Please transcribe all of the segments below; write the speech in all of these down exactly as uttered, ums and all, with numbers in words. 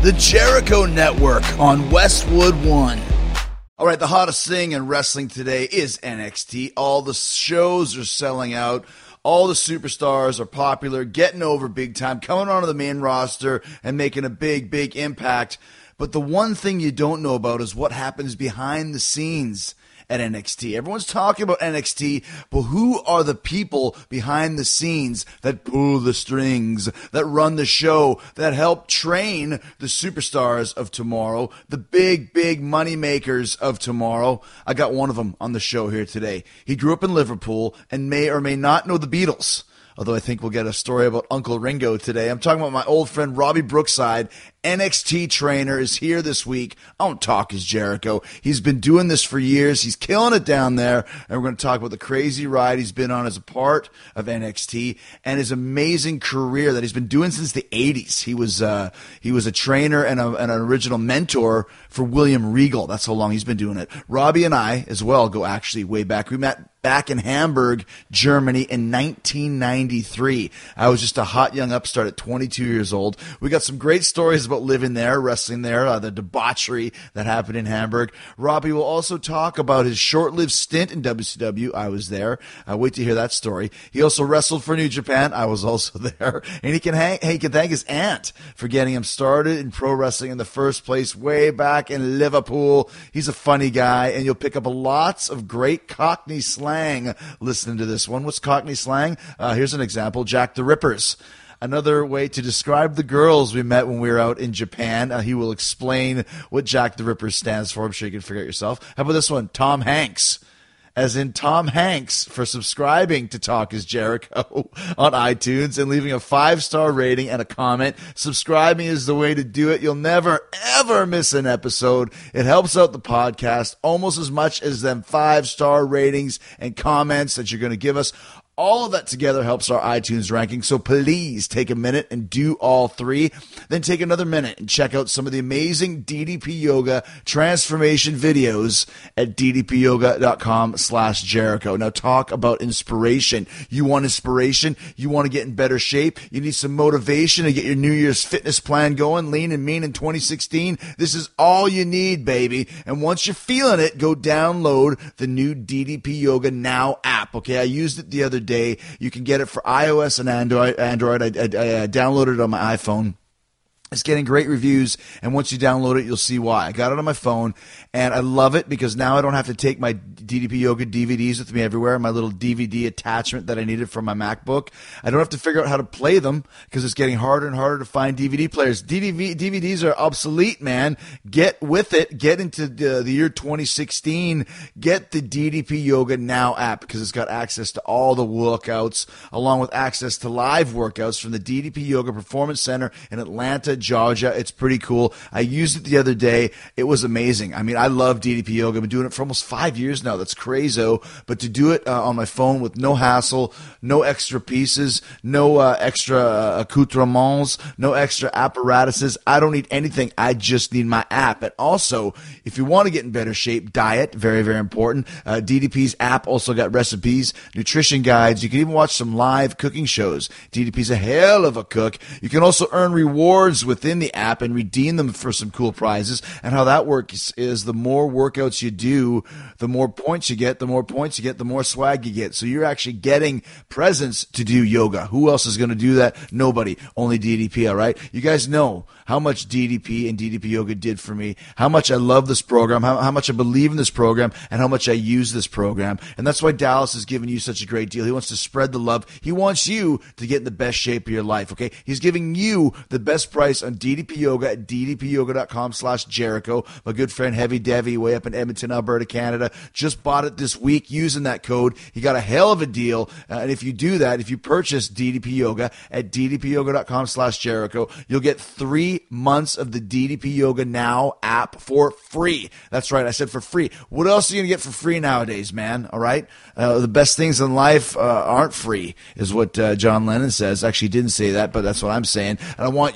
The Jericho Network on Westwood One. All right, the hottest thing in wrestling today is N X T. All the shows are selling out. All the superstars are popular, getting over big time, coming onto the main roster and making a big, big impact. But the one thing you don't know about is what happens behind the scenes at N X T. Everyone's talking about N X T, but who are the people behind the scenes that pull the strings, that run the show, that help train the superstars of tomorrow, the big, big money makers of tomorrow? I got one of them on the show here today. He grew up in Liverpool and may or may not know the Beatles, although I think we'll get a story about Uncle Ringo today. I'm talking about my old friend Robbie Brookside. N X T trainer is here this week on Talk is Jericho. He's been doing this for years. He's killing it down there. And we're going to talk about the crazy ride he's been on as a part of N X T and his amazing career that he's been doing since the eighties. He was uh, he was a trainer and, a, and an original mentor for William Regal. That's how long he's been doing it. Robbie and I, as well, go actually way back. We met back in Hamburg, Germany in nineteen ninety-three. I was just a hot young upstart at twenty-two years old. We got some great stories about living there, wrestling there, uh, the debauchery that happened in Hamburg. Robbie will also talk about his short-lived stint in W C W. I was there. Uh, wait to hear that story. He also wrestled for New Japan. I was also there. And he can, hang, he can thank his aunt for getting him started in pro wrestling in the first place way back in Liverpool. He's a funny guy, and you'll pick up lots of great Cockney slang listening to this one. What's Cockney slang? Uh, here's an example. Jack the Rippers. Another way to describe the girls we met when we were out in Japan. Uh, he will explain what Jack the Ripper stands for. I'm sure you can figure it yourself. How about this one? Tom Hanks. As in Tom Hanks for subscribing to Talk is Jericho on iTunes and leaving a five-star rating and a comment. Subscribing is the way to do it. You'll never, ever miss an episode. It helps out the podcast almost as much as them five-star ratings and comments that you're going to give us. All of that together helps our iTunes ranking, so please take a minute and do all three. Then take another minute and check out some of the amazing D D P Yoga transformation videos at ddpyoga.com slash Jericho. Now talk about inspiration. You want inspiration? You want to get in better shape? You need some motivation to get your New Year's fitness plan going, lean and mean in twenty sixteen? This is all you need, baby. And once you're feeling it, go download the new D D P Yoga Now app. Okay, I used it the other day. Day. You can get it for iOS and Android. Android. I, I, I downloaded it on my iPhone. It's getting great reviews, and once you download it, you'll see why. I got it on my phone, and I love it because now I don't have to take my D D P Yoga D V Ds with me everywhere, my little D V D attachment that I needed for my MacBook. I don't have to figure out how to play them because it's getting harder and harder to find D V D players. D V Ds are obsolete, man. Get with it. Get into the, the year twenty sixteen. Get the D D P Yoga Now app because it's got access to all the workouts, along with access to live workouts from the D D P Yoga Performance Center in Atlanta, Georgia. It's pretty cool. I used it the other day. It was amazing. I mean, I love D D P Yoga. I've been doing it for almost five years now. That's crazy. But to do it uh, on my phone with no hassle, no extra pieces, no uh, extra uh, accoutrements, no extra apparatuses. I don't need anything. I just need my app. And also, if you want to get in better shape, diet, very, very important. Uh, D D P's app also got recipes, nutrition guides. You can even watch some live cooking shows. D D P's a hell of a cook. You can also earn rewards within the app and redeem them for some cool prizes. And how that works is the more workouts you do, the more points you get, the more points you get, the more swag you get. So you're actually getting presents to do yoga. Who else is going to do that? Nobody. Only D D P, all right? You guys know how much D D P and D D P Yoga did for me, how much I love this program, how, how much I believe in this program, and how much I use this program. And that's why Dallas is giving you such a great deal. He wants to spread the love. He wants you to get in the best shape of your life, okay? He's giving you the best price on D D P Yoga at ddpyoga.com slash Jericho. My good friend Heavy Devi, way up in Edmonton, Alberta, Canada, just bought it this week using that code. He got a hell of a deal. Uh, and if you do that, if you purchase D D P Yoga at ddpyoga.com slash Jericho, you'll get three months of the D D P Yoga Now app for free. That's right. I said for free. What else are you going to get for free nowadays, man? All right. Uh, the best things in life uh, aren't free is what uh, John Lennon says. Actually, he didn't say that, but that's what I'm saying. And I want you to know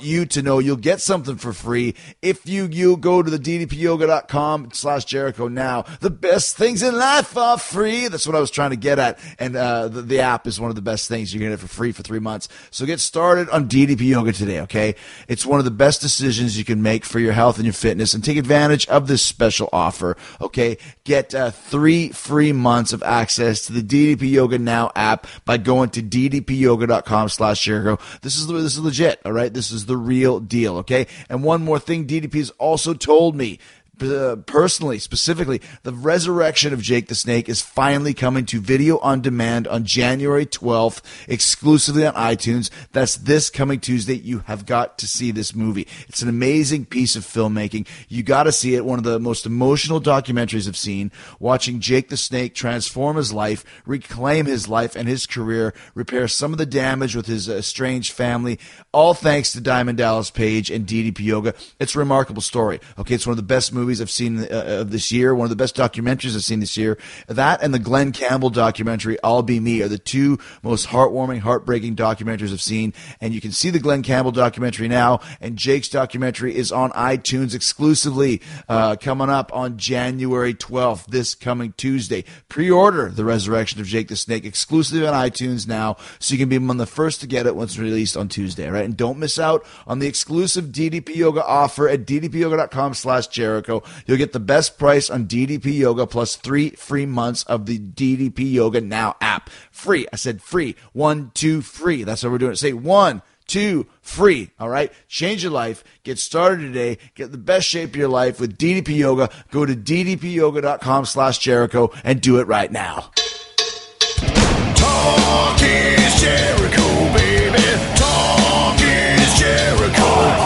know you'll get something for free if you, you go to the d d p yoga dot com slash Jericho now. The best things in life are free. That's what I was trying to get at. And uh, the, the app is one of the best things. You're going to get it for free for three months. So get started on D D P Yoga today, okay? It's one of the best decisions you can make for your health and your fitness, and take advantage of this special offer, okay? Get uh, three free months of access to the D D P Yoga Now app by going to d d p yoga dot com slash Jericho. This is this is legit, all right? This is the real deal, okay? And one more thing, D D P has also told me, Uh, personally, specifically, the resurrection of Jake the Snake is finally coming to video on demand on January twelfth, exclusively on iTunes. That's this coming Tuesday. You have got to see this movie. It's an amazing piece of filmmaking. You got to see it. One of the most emotional documentaries I've seen. Watching Jake the Snake transform his life, reclaim his life and his career, repair some of the damage with his estranged family, all thanks to Diamond Dallas Page and D D P Yoga. It's a remarkable story. Okay, it's one of the best movies I've seen uh, of this year, one of the best documentaries I've seen this year. That and the Glenn Campbell documentary, I'll Be Me, are the two most heartwarming, heartbreaking documentaries I've seen. And you can see the Glenn Campbell documentary now, and Jake's documentary is on iTunes exclusively, uh, coming up on January twelfth, this coming Tuesday. Pre-order The Resurrection of Jake the Snake exclusively on iTunes now, so you can be among the first to get it once released on Tuesday, all right? And don't miss out on the exclusive D D P Yoga offer at d d p yoga dot com slash Jericho. You'll get the best price on D D P Yoga plus three free months of the D D P Yoga Now app. Free. I said free. One, two, free. That's how we're doing it. Say one, two, free. All right? Change your life. Get started today. Get the best shape of your life with D D P Yoga. Go to d d p yoga dot com slash Jericho and do it right now. Talk is Jericho, baby. Talk is Jericho.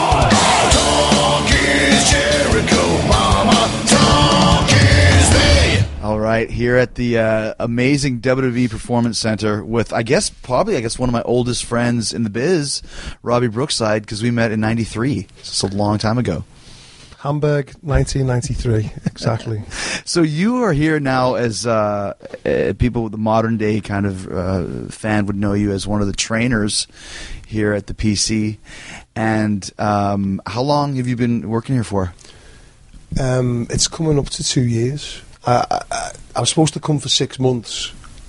All right, here at the uh, amazing W W E Performance Center with, I guess, probably, I guess, one of my oldest friends in the biz, Robbie Brookside, because we met in ninety-three. It's a long time ago. Hamburg, nineteen ninety-three, exactly. So you are here now as uh, uh, people with the modern day kind of uh, fan would know you as one of the trainers here at the P C. And um, how long have you been working here for? Um, it's coming up to two years. I, I, I was supposed to come for six months,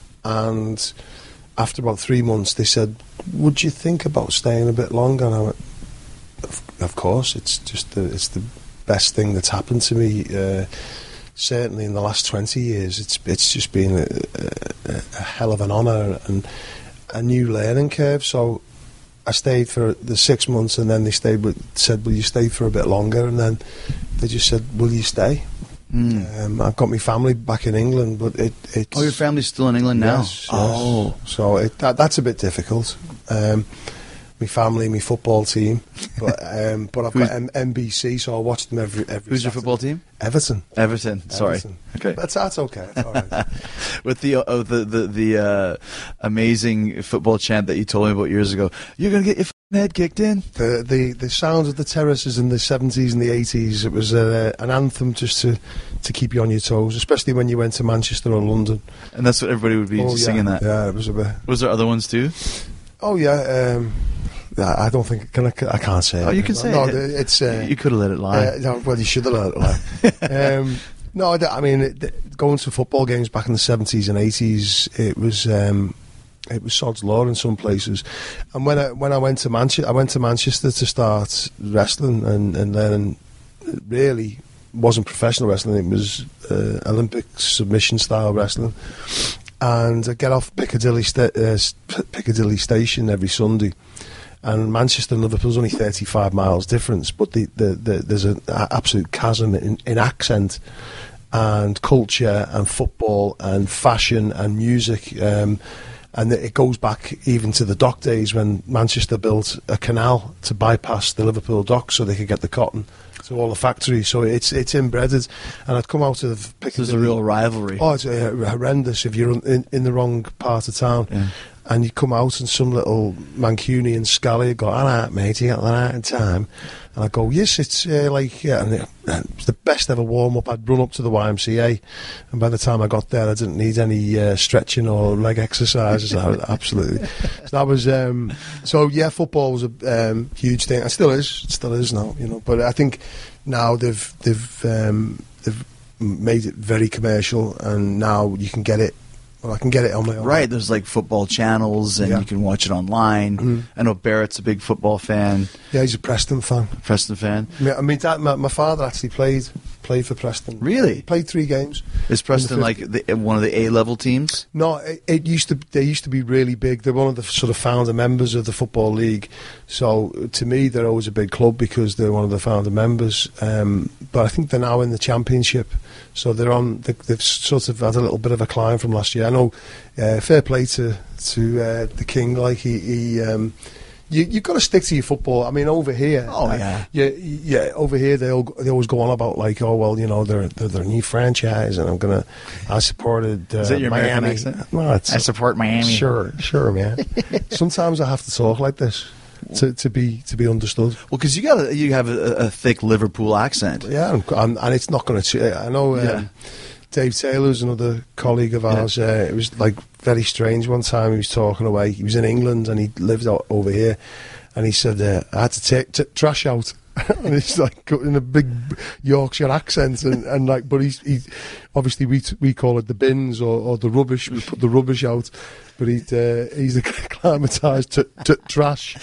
and after about three months, they said, "Would you think about staying a bit longer?" And I went, "Of, of course, it's just the, it's the best thing that's happened to me. Uh, certainly in the last twenty years, it's it's just been a, a, a hell of an honour and a new learning curve." So I stayed for the six months, and then they stayed with, said, "Will you stay for a bit longer?" And then they just said, "Will you stay?" Mm. Um, I've got my family back in England, but it. It's, oh, your family's still in England now? Yes, yes. Oh. So it, that, that's a bit difficult. Um, my family, my football team, but um, but I've got M- NBC, so I watch them every every. Who's Saturday. your football team? Everton. Everton. Sorry. Everton. Okay. That's that's okay. That's all right. With the uh, the the, the uh, amazing football chant that you told me about years ago, you're gonna get your f***ing head kicked in. The the the sounds of the terraces in the seventies and the eighties. It was uh, an anthem just to to keep you on your toes, especially when you went to Manchester or London. And that's what everybody would be oh, singing. Yeah. That. Yeah, it was a bit. Was there other ones too? Oh yeah. Um, I don't think can I, I can't say. Oh, it. you can say no, it. It's uh, you could have let it lie. Uh, no, well, you should have let it lie. um, no, I, I mean, it, going to football games back in the seventies and eighties, it was um, it was sod's law in some places. And when I when I went to Manchester, I went to Manchester to start wrestling, and and then it really wasn't professional wrestling. It was uh, Olympic submission style wrestling. And I get off Piccadilly sta- uh, Piccadilly Station every Sunday. And Manchester and Liverpool's only thirty-five miles difference, but the, the, the, there's an absolute chasm in, in accent and culture and football and fashion and music. Um, and it goes back even to the dock days when Manchester built a canal to bypass the Liverpool docks so they could get the cotton to all the factories. So it's it's inbred. And I'd come out of Piccadilly. There's a real rivalry. Oh, it's uh, horrendous if you're in, in the wrong part of town. Yeah. and you come out and some little Mancunian scally go, all right, mate, you got that out in time. And I go, yes, it's uh, like, yeah, and it, and it was the best ever warm-up. I'd run up to the Y M C A, and by the time I got there, I didn't need any uh, stretching or leg exercises. I, absolutely. So that was, um, so yeah, football was a um, huge thing. It still is, it still is now, you know, but I think now they've, they've, um, they've made it very commercial, and now you can get it. Well, I can get it on my own. Right, there's like football channels, and Yeah. you can watch it online. Mhm. I know Barrett's a big football fan, Yeah, he's a Preston fan. Preston fan. I mean, I mean dad, my, my father actually played played for Preston. Really? He played three games. Is Preston like the, one of the A-level teams? No, it, it used to. They used to be really big. They're one of the sort of founder members of the Football League. So to me, they're always a big club because they're one of the founder members. Um, but I think they're now in the Championship, so they're on. They, they've sort of had a little bit of a climb from last year. I know. Uh, fair play to to uh, the King. Like he. he um, You, you've got to stick to your football. I mean, over here, Oh, uh, yeah. yeah, yeah. Over here, they all, they always go on about like, oh well, you know, they're they're, they're a new franchise, and I'm gonna. I supported uh, Is that your American Miami. accent? No, it's, I support Miami. Sure, sure, man. Sometimes I have to talk like this to, to be to be understood. Well, because you got a, you have a, a thick Liverpool accent. Yeah, and, and, and it's not going to. I know. Um, Yeah. Dave Taylor's another colleague of ours. Uh, it was like very strange. One time he was talking away. He was in England and he lived out over here. And he said, uh, I had to take t- trash out. And he's like in a big Yorkshire accent. And, and like, but he's, he, obviously we t- we call it the bins or, or the rubbish. We put the rubbish out. But he'd, uh, he's acclimatised to, to trash.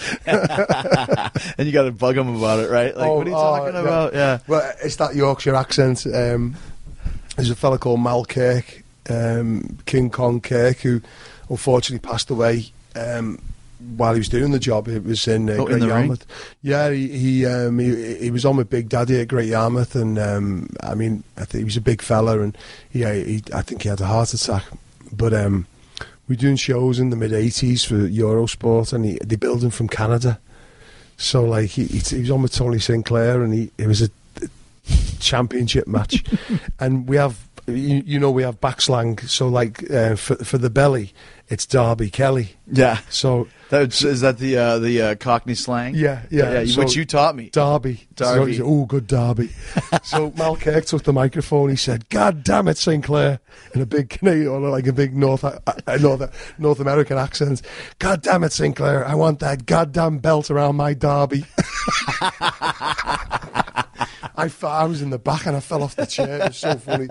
And you got to bug him about it, right? Like, Oh, what are you oh, talking yeah. about? Yeah. Well, it's that Yorkshire accent. Um, there's a fella called Mal Kirk, um, King Kong Kirk, who unfortunately passed away um, while he was doing the job. It was in uh, Oh, in Great the ring? Yarmouth. Yeah, he he, um, he he was on with Big Daddy at Great Yarmouth, and um, I mean, I think he was a big fella, and yeah, he, I think he had a heart attack. But um, we were doing shows in the mid eighties for Eurosport, and he, they billed him from Canada. So like he, he, he was on with Tony Sinclair, and he it was a championship match, and we have you, you know we have backslang. So like uh, for for the belly, it's Derby Kelly. Yeah. So That's, is that the uh, the uh, Cockney slang? yeah, yeah, yeah so which you taught me. Derby, Derby. So, oh, good Derby. So Mal Kirk took the microphone. He said, "God damn it, Sinclair," in a big Canadian, or like a big North uh, North North American accent. "God damn it, Sinclair! I want that goddamn belt around my Derby." I, f- I was in the back and I fell off the chair. It was so funny.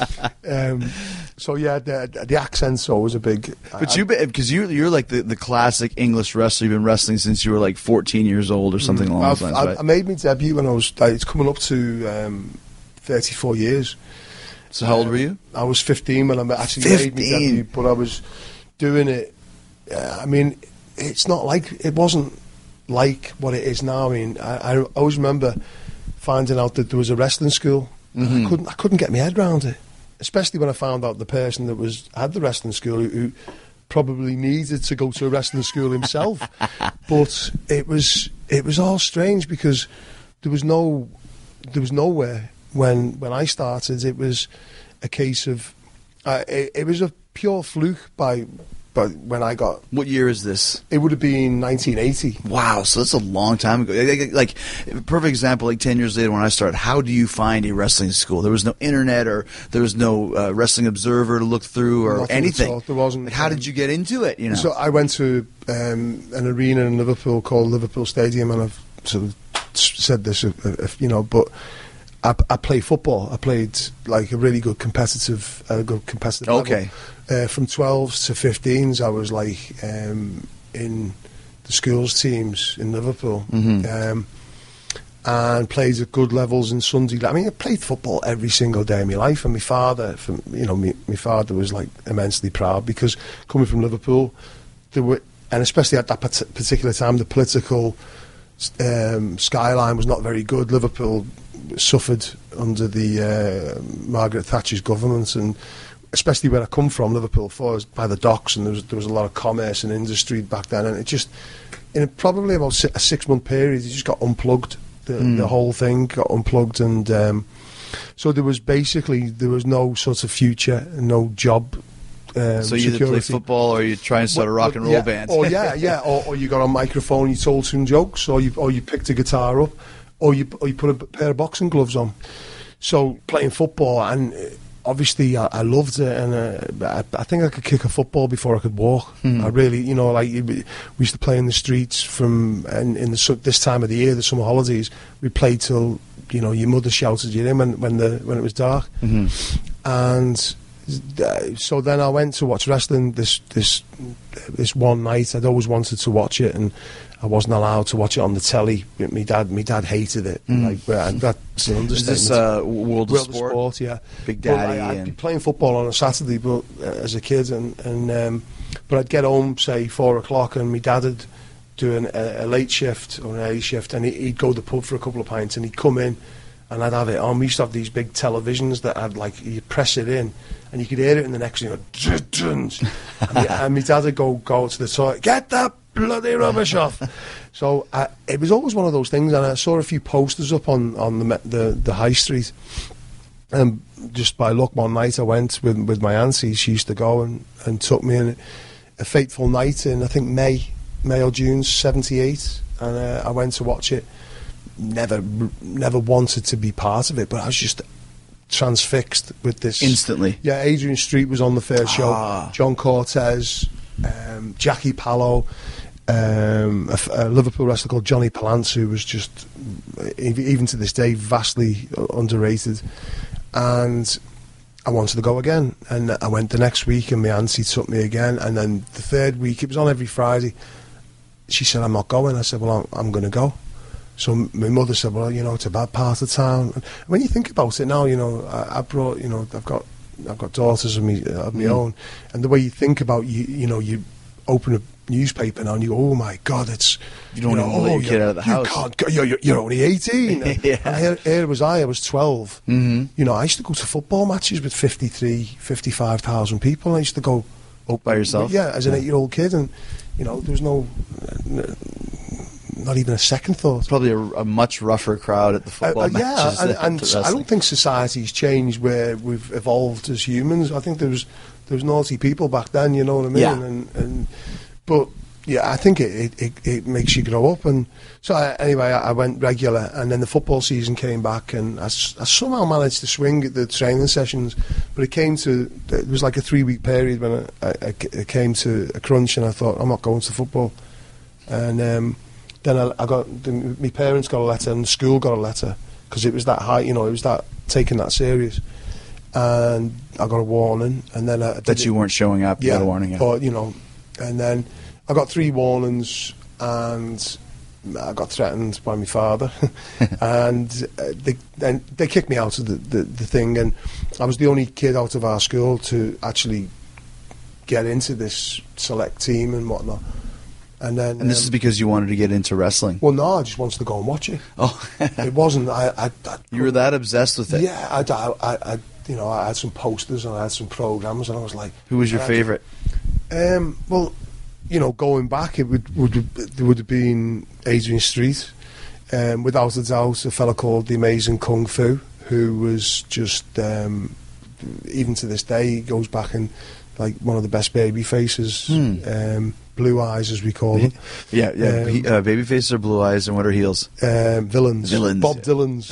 Um, so yeah, the, the accent's always a big. But I, you, because you, you're like the, the classic English wrestler. You've been wrestling since you were like fourteen years old or something along I've, those lines, I, right? I made my debut when I was. Like, it's coming up to um, thirty-four years. So how old were you? I was fifteen when I actually made my fifteen? debut, but I was doing it. Uh, I mean, it's not like it wasn't like what it is now. I mean, I, I always remember finding out that there was a wrestling school. Mhm. I couldn't, I couldn't get my head around it, especially when I found out the person that was had the wrestling school who, who probably needed to go to a wrestling school himself. But it was it was all strange because there was no there was nowhere when when I started. It was a case of uh, it, it was a pure fluke by by when I got. What year is this? It would have been nineteen eighty. Wow, so that's a long time ago. Like, like, like, perfect example, like ten years later when I started, how do you find a wrestling school? There was no internet or there was no uh, Wrestling Observer to look through or Nothing at anything. all. There wasn't. Like, how did you get into it, you know? So I went to um, an arena in Liverpool called Liverpool Stadium, and I've sort of said this, if, if, you know, but I, I play football. I played like a really good competitive, uh, good competitive Okay. level. Uh, from twelves to fifteens, I was like um, in the schools teams in Liverpool. Mhm. Um, and played at good levels in Sunday. I mean, I played football every single day of my life, and my father, from, you know, me, my father was like immensely proud because coming from Liverpool, there were, and especially at that pat- particular time, the political um, skyline was not very good. Liverpool suffered under the uh, Margaret Thatcher's government, and especially where I come from, Liverpool, for was by the docks, and there was there was a lot of commerce and industry back then, and it just in a, probably about si- a six month period, it just got unplugged. The, Mm. the whole thing got unplugged, and um, so there was basically there was no sort of future, no job Um, so you either play football or you try and start a rock and roll yeah, band. Or yeah, yeah, or, or you got a microphone, you told some jokes, or you or you picked a guitar up, or you or you put a pair of boxing gloves on. So playing football, and uh, obviously I, I loved it, and uh, I, I think I could kick a football before I could walk. Mm. I really, you know, like we used to play in the streets from, and in the su- this time of the year, the summer holidays, we played till, you know, your mother shouted you in when when the when it was dark, mm-hmm. and. Uh, so then I went to watch wrestling this this this one night. I'd always wanted to watch it, and I wasn't allowed to watch it on the telly. My dad, my dad hated it. Mm. Like uh, that's an understatement. Is this uh, World of World Sport? of Sport, yeah. Big But Daddy. I, I'd and... be playing football on a Saturday, but uh, as a kid, and and um, but I'd get home say four o'clock, and my dad would do an, a, a late shift or an early shift, and he, he'd go to the pub for a couple of pints, and he'd come in. And I'd have it on. We used to have these big televisions that had, like, you press it in, and you could hear it in the next room. and, my, and my dad would go go to the toilet, get that bloody rubbish off. So uh, it was always one of those things, and I saw a few posters up on on the the, the high street. And just by luck, one night I went with with my auntie. She used to go and, and took me in a fateful night in, I think, May, May or June seventy-eight, and uh, I went to watch it. Never, never wanted to be part of it, but I was just transfixed with this. Instantly. Yeah, Adrian Street was on the first show. Ah. John Cortez, um, Jackie Pallow, um, a, a Liverpool wrestler called Johnny Palance, who was just, even to this day, vastly underrated. And I wanted to go again. And I went the next week, and my auntie took me again. And then the third week, it was on every Friday. She said, I'm not going. I said, well, I'm, I'm going to go. So my mother said, well, you know, it's a bad part of town. And when you think about it now, you know, I, I brought, you know, I've got I've got daughters of me of my mm. own, and the way you think about, you you know, you open a newspaper now and you go, oh my God, it's, you don't you know, know, let oh, your kid out of the you house. Can't go, you're, you're, you're only eighteen. yeah. And here, here was I, I was twelve. Mm-hmm. You know, I used to go to football matches with fifty-three, fifty-five thousand people. I used to go up by yourself? Yeah, as an yeah. eight-year-old kid, and, you know, there was no... Uh, not even a second thought. Probably a, a much rougher crowd at the football uh, uh, matches. Yeah, and, and I don't think society's changed where we've evolved as humans. I think there was there was naughty people back then. You know what I mean? Yeah. And, and but yeah, I think it, it, it makes you grow up. And so I, anyway, I, I went regular, and then the football season came back, and I, I somehow managed to swing at the training sessions. But it came to it was like a three week period when I, I, I came to a crunch, and I thought, I'm not going to football. And um, then I, I got the, my parents got a letter, and the school got a letter, because it was that high, you know, it was that taken that serious. And I got a warning, and then I did that you it. weren't showing up. You Yeah, got a warning. Yeah. But you know, and then I got three warnings, and I got threatened by my father, and uh, they and they kicked me out of the, the the thing, and I was the only kid out of our school to actually get into this select team and whatnot. And then, and this um, is because you wanted to get into wrestling. Well, no, I just wanted to go and watch it. Oh, it wasn't. I, I, I you were that obsessed with it. Yeah, I, I, I, you know, I had some posters and I had some programs, and I was like, who was your I, favorite? Um, well, you know, going back, it would would there would have been Adrian Street, um, without a doubt, a fella called the Amazing Kung Fu, who was just um, even to this day, he goes back and like one of the best baby faces. Hmm. Um, Blue eyes, as we call them. Yeah, yeah. Um, he, uh, baby faces are blue eyes, and what are heels? Um, villains. Villains. Bob yeah. Dylan's.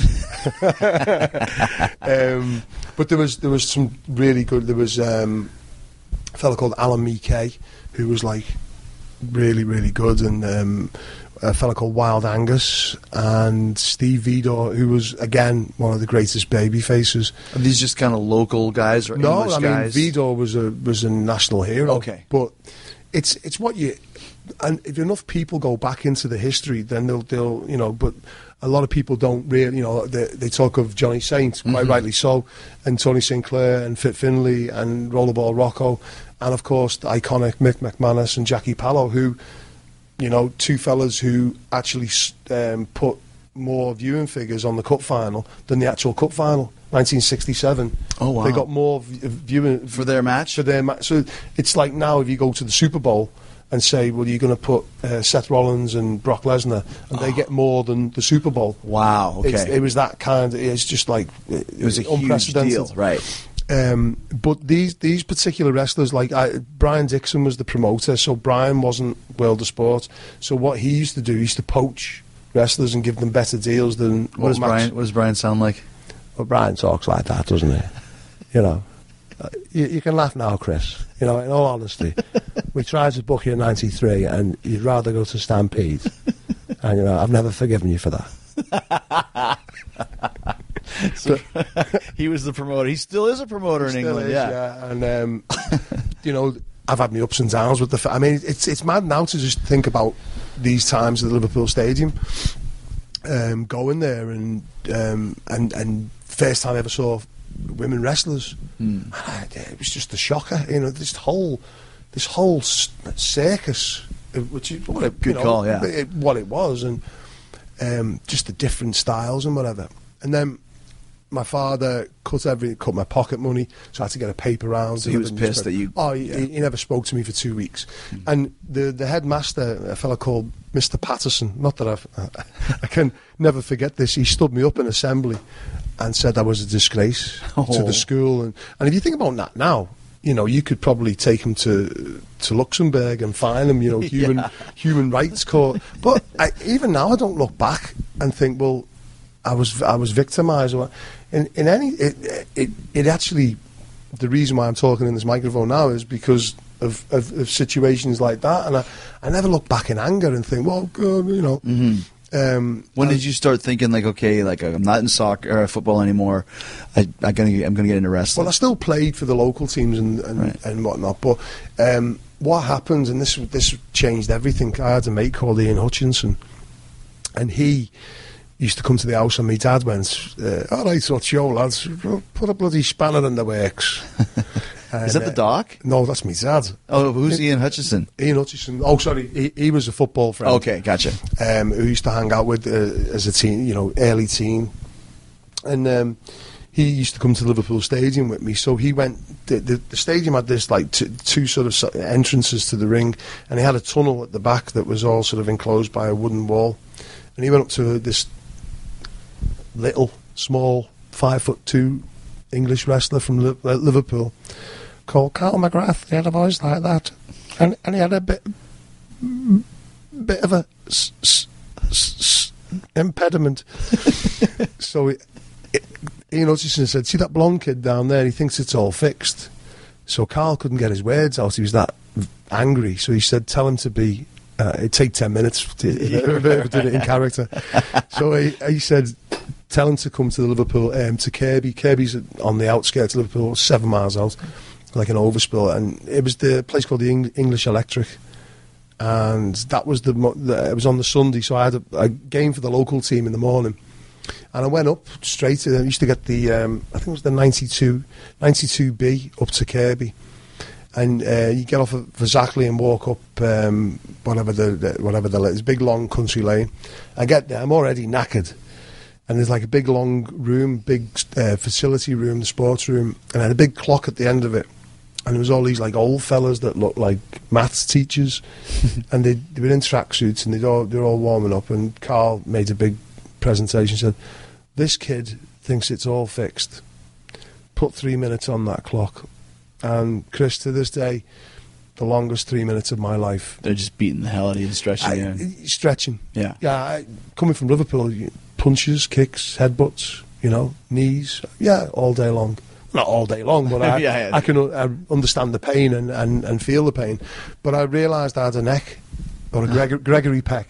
um, but there was there was some really good. There was um, a fellow called Alan Mckay, who was like really really good, and um, a fellow called Wild Angus, and Steve Vidor, who was again one of the greatest baby faces. Are these just kind of local guys or no, English I mean guys? Vidor was a was a national hero. Okay, but it's it's what you. And if enough people go back into the history, then they'll, they'll, you know, but a lot of people don't really, you know, they, they talk of Johnny Saint, quite mm-hmm. rightly so, and Tony Sinclair and Fit Finlay and Rollerball Rocco, and of course the iconic Mick McManus and Jackie Pallow, who, you know, two fellas who actually um, put more viewing figures on the cup final than the actual cup final, nineteen sixty-seven. Oh, wow. They got more v- viewing... For their match? For their match. So it's like now if you go to the Super Bowl and say, well, you're going to put uh, Seth Rollins and Brock Lesnar, and oh. they get more than the Super Bowl. Wow, okay. It's, it was that kind of, it's just like, it was a unprecedented. huge deal, right. Um, but these these particular wrestlers, like I, Brian Dixon was the promoter, so Brian wasn't World of Sport. So what he used to do, he used to poach wrestlers and give them better deals than What does Max- Brian? What does Brian sound like? Well, Brian talks like that, doesn't he? You know, uh, you, you can laugh now, Chris. You know, in all honesty, we tried to book you in ninety-three, and you'd rather go to Stampede, and you know, I've never forgiven you for that. So, he was the promoter. He still is a promoter in Still England. is, yeah. yeah. And um, you know, I've had my ups and downs with the. Fa- I mean, it's it's mad now to just think about these times at the Liverpool Stadium, um, going there and um, and and first time I ever saw women wrestlers. Mm. I, it was just a shocker. You know, this whole this whole s- circus, uh, which is what it, Good you know, call, yeah. it, what it was, and um, just the different styles and whatever. And then my father cut every cut my pocket money, so I had to get a paper round. So he was pissed that you- Oh, he, yeah. he never spoke to me for two weeks. And the the headmaster, a fellow called Mister Patterson, not that I've, I can never forget this. He stood me up in assembly and said I was a disgrace to Oh. the school. And and if you think about that now, you know, you could probably take him to to Luxembourg and fine him, you know, human Yeah. human rights court. But I, even now, I don't look back and think, well, I was I was victimised. Or in in any it, it it actually, the reason why I'm talking in this microphone now is because of, of, of situations like that, and I, I never look back in anger and think, well, God, you know. Mhm. Um, When and- did you start thinking like, okay, like I'm not in soccer or football anymore? I, I gonna I'm gonna get into wrestling. Well, I still played for the local teams and and, Right. and whatnot, but um, what happened, and this this changed everything. I had a mate called Ian Hutchinson, and he used to come to the house, and my dad went, uh, "All right, so it's your lads, put a bloody spanner in the works." Is that the doc? No, that's my dad. Oh, who's Ian Hutchinson? Ian Hutchinson. Oh, sorry, he, he was a football friend. Okay, gotcha. Um, who used to hang out with uh, as a teen, you know, early teen, and um, he used to come to Liverpool Stadium with me. So he went. The, the, the stadium had this like t- two sort of so- entrances to the ring, and he had a tunnel at the back that was all sort of enclosed by a wooden wall. And he went up to this little, small, five foot two English wrestler from Li- uh, Liverpool called Carl McGrath. He had a voice like that, and and he had a bit bit of a s- s- s- s- impediment. So it, it, Ian Hutchinson said, "See that blonde kid down there? He thinks it's all fixed." So Carl couldn't get his words out. He was that angry. So he said, "Tell him to be." Uh, it'd take ten minutes to, if I ever did it in character. So he, he said, "Tell him to come to the Liverpool, um, to Kirby. Kirby's on the outskirts of Liverpool, seven miles out, like an overspill." And it was the place called the Eng- English Electric. And that was the, mo- the, it was on the Sunday, so I had a, a game for the local team in the morning. And I went up straight to, I used to get the, um, I think it was the ninety-two, ninety-two B up to Kirby. And uh, you get off at Verzackley and walk up um, whatever the, the whatever the it's big long country lane. I get there, I'm already knackered, and there's like a big long room, big uh, facility room, the sports room, and I had a big clock at the end of it, and there was all these like old fellas that looked like maths teachers, and they they were in tracksuits and they all they're all warming up, and Carl made a big presentation, said, "This kid thinks it's all fixed. Put three minutes on that clock." And Chris, to this day, the longest three minutes of my life. They're just beating the hell out of you and stretching I, you. stretching. Yeah. Yeah, I, coming from Liverpool, you- punches, kicks, headbutts, you know, knees. Yeah, all day long. Not all day long, but I, Yeah, yeah. I can uh, understand the pain and, and, and feel the pain. But I realised I had a neck, or a Gregor, Gregory Peck.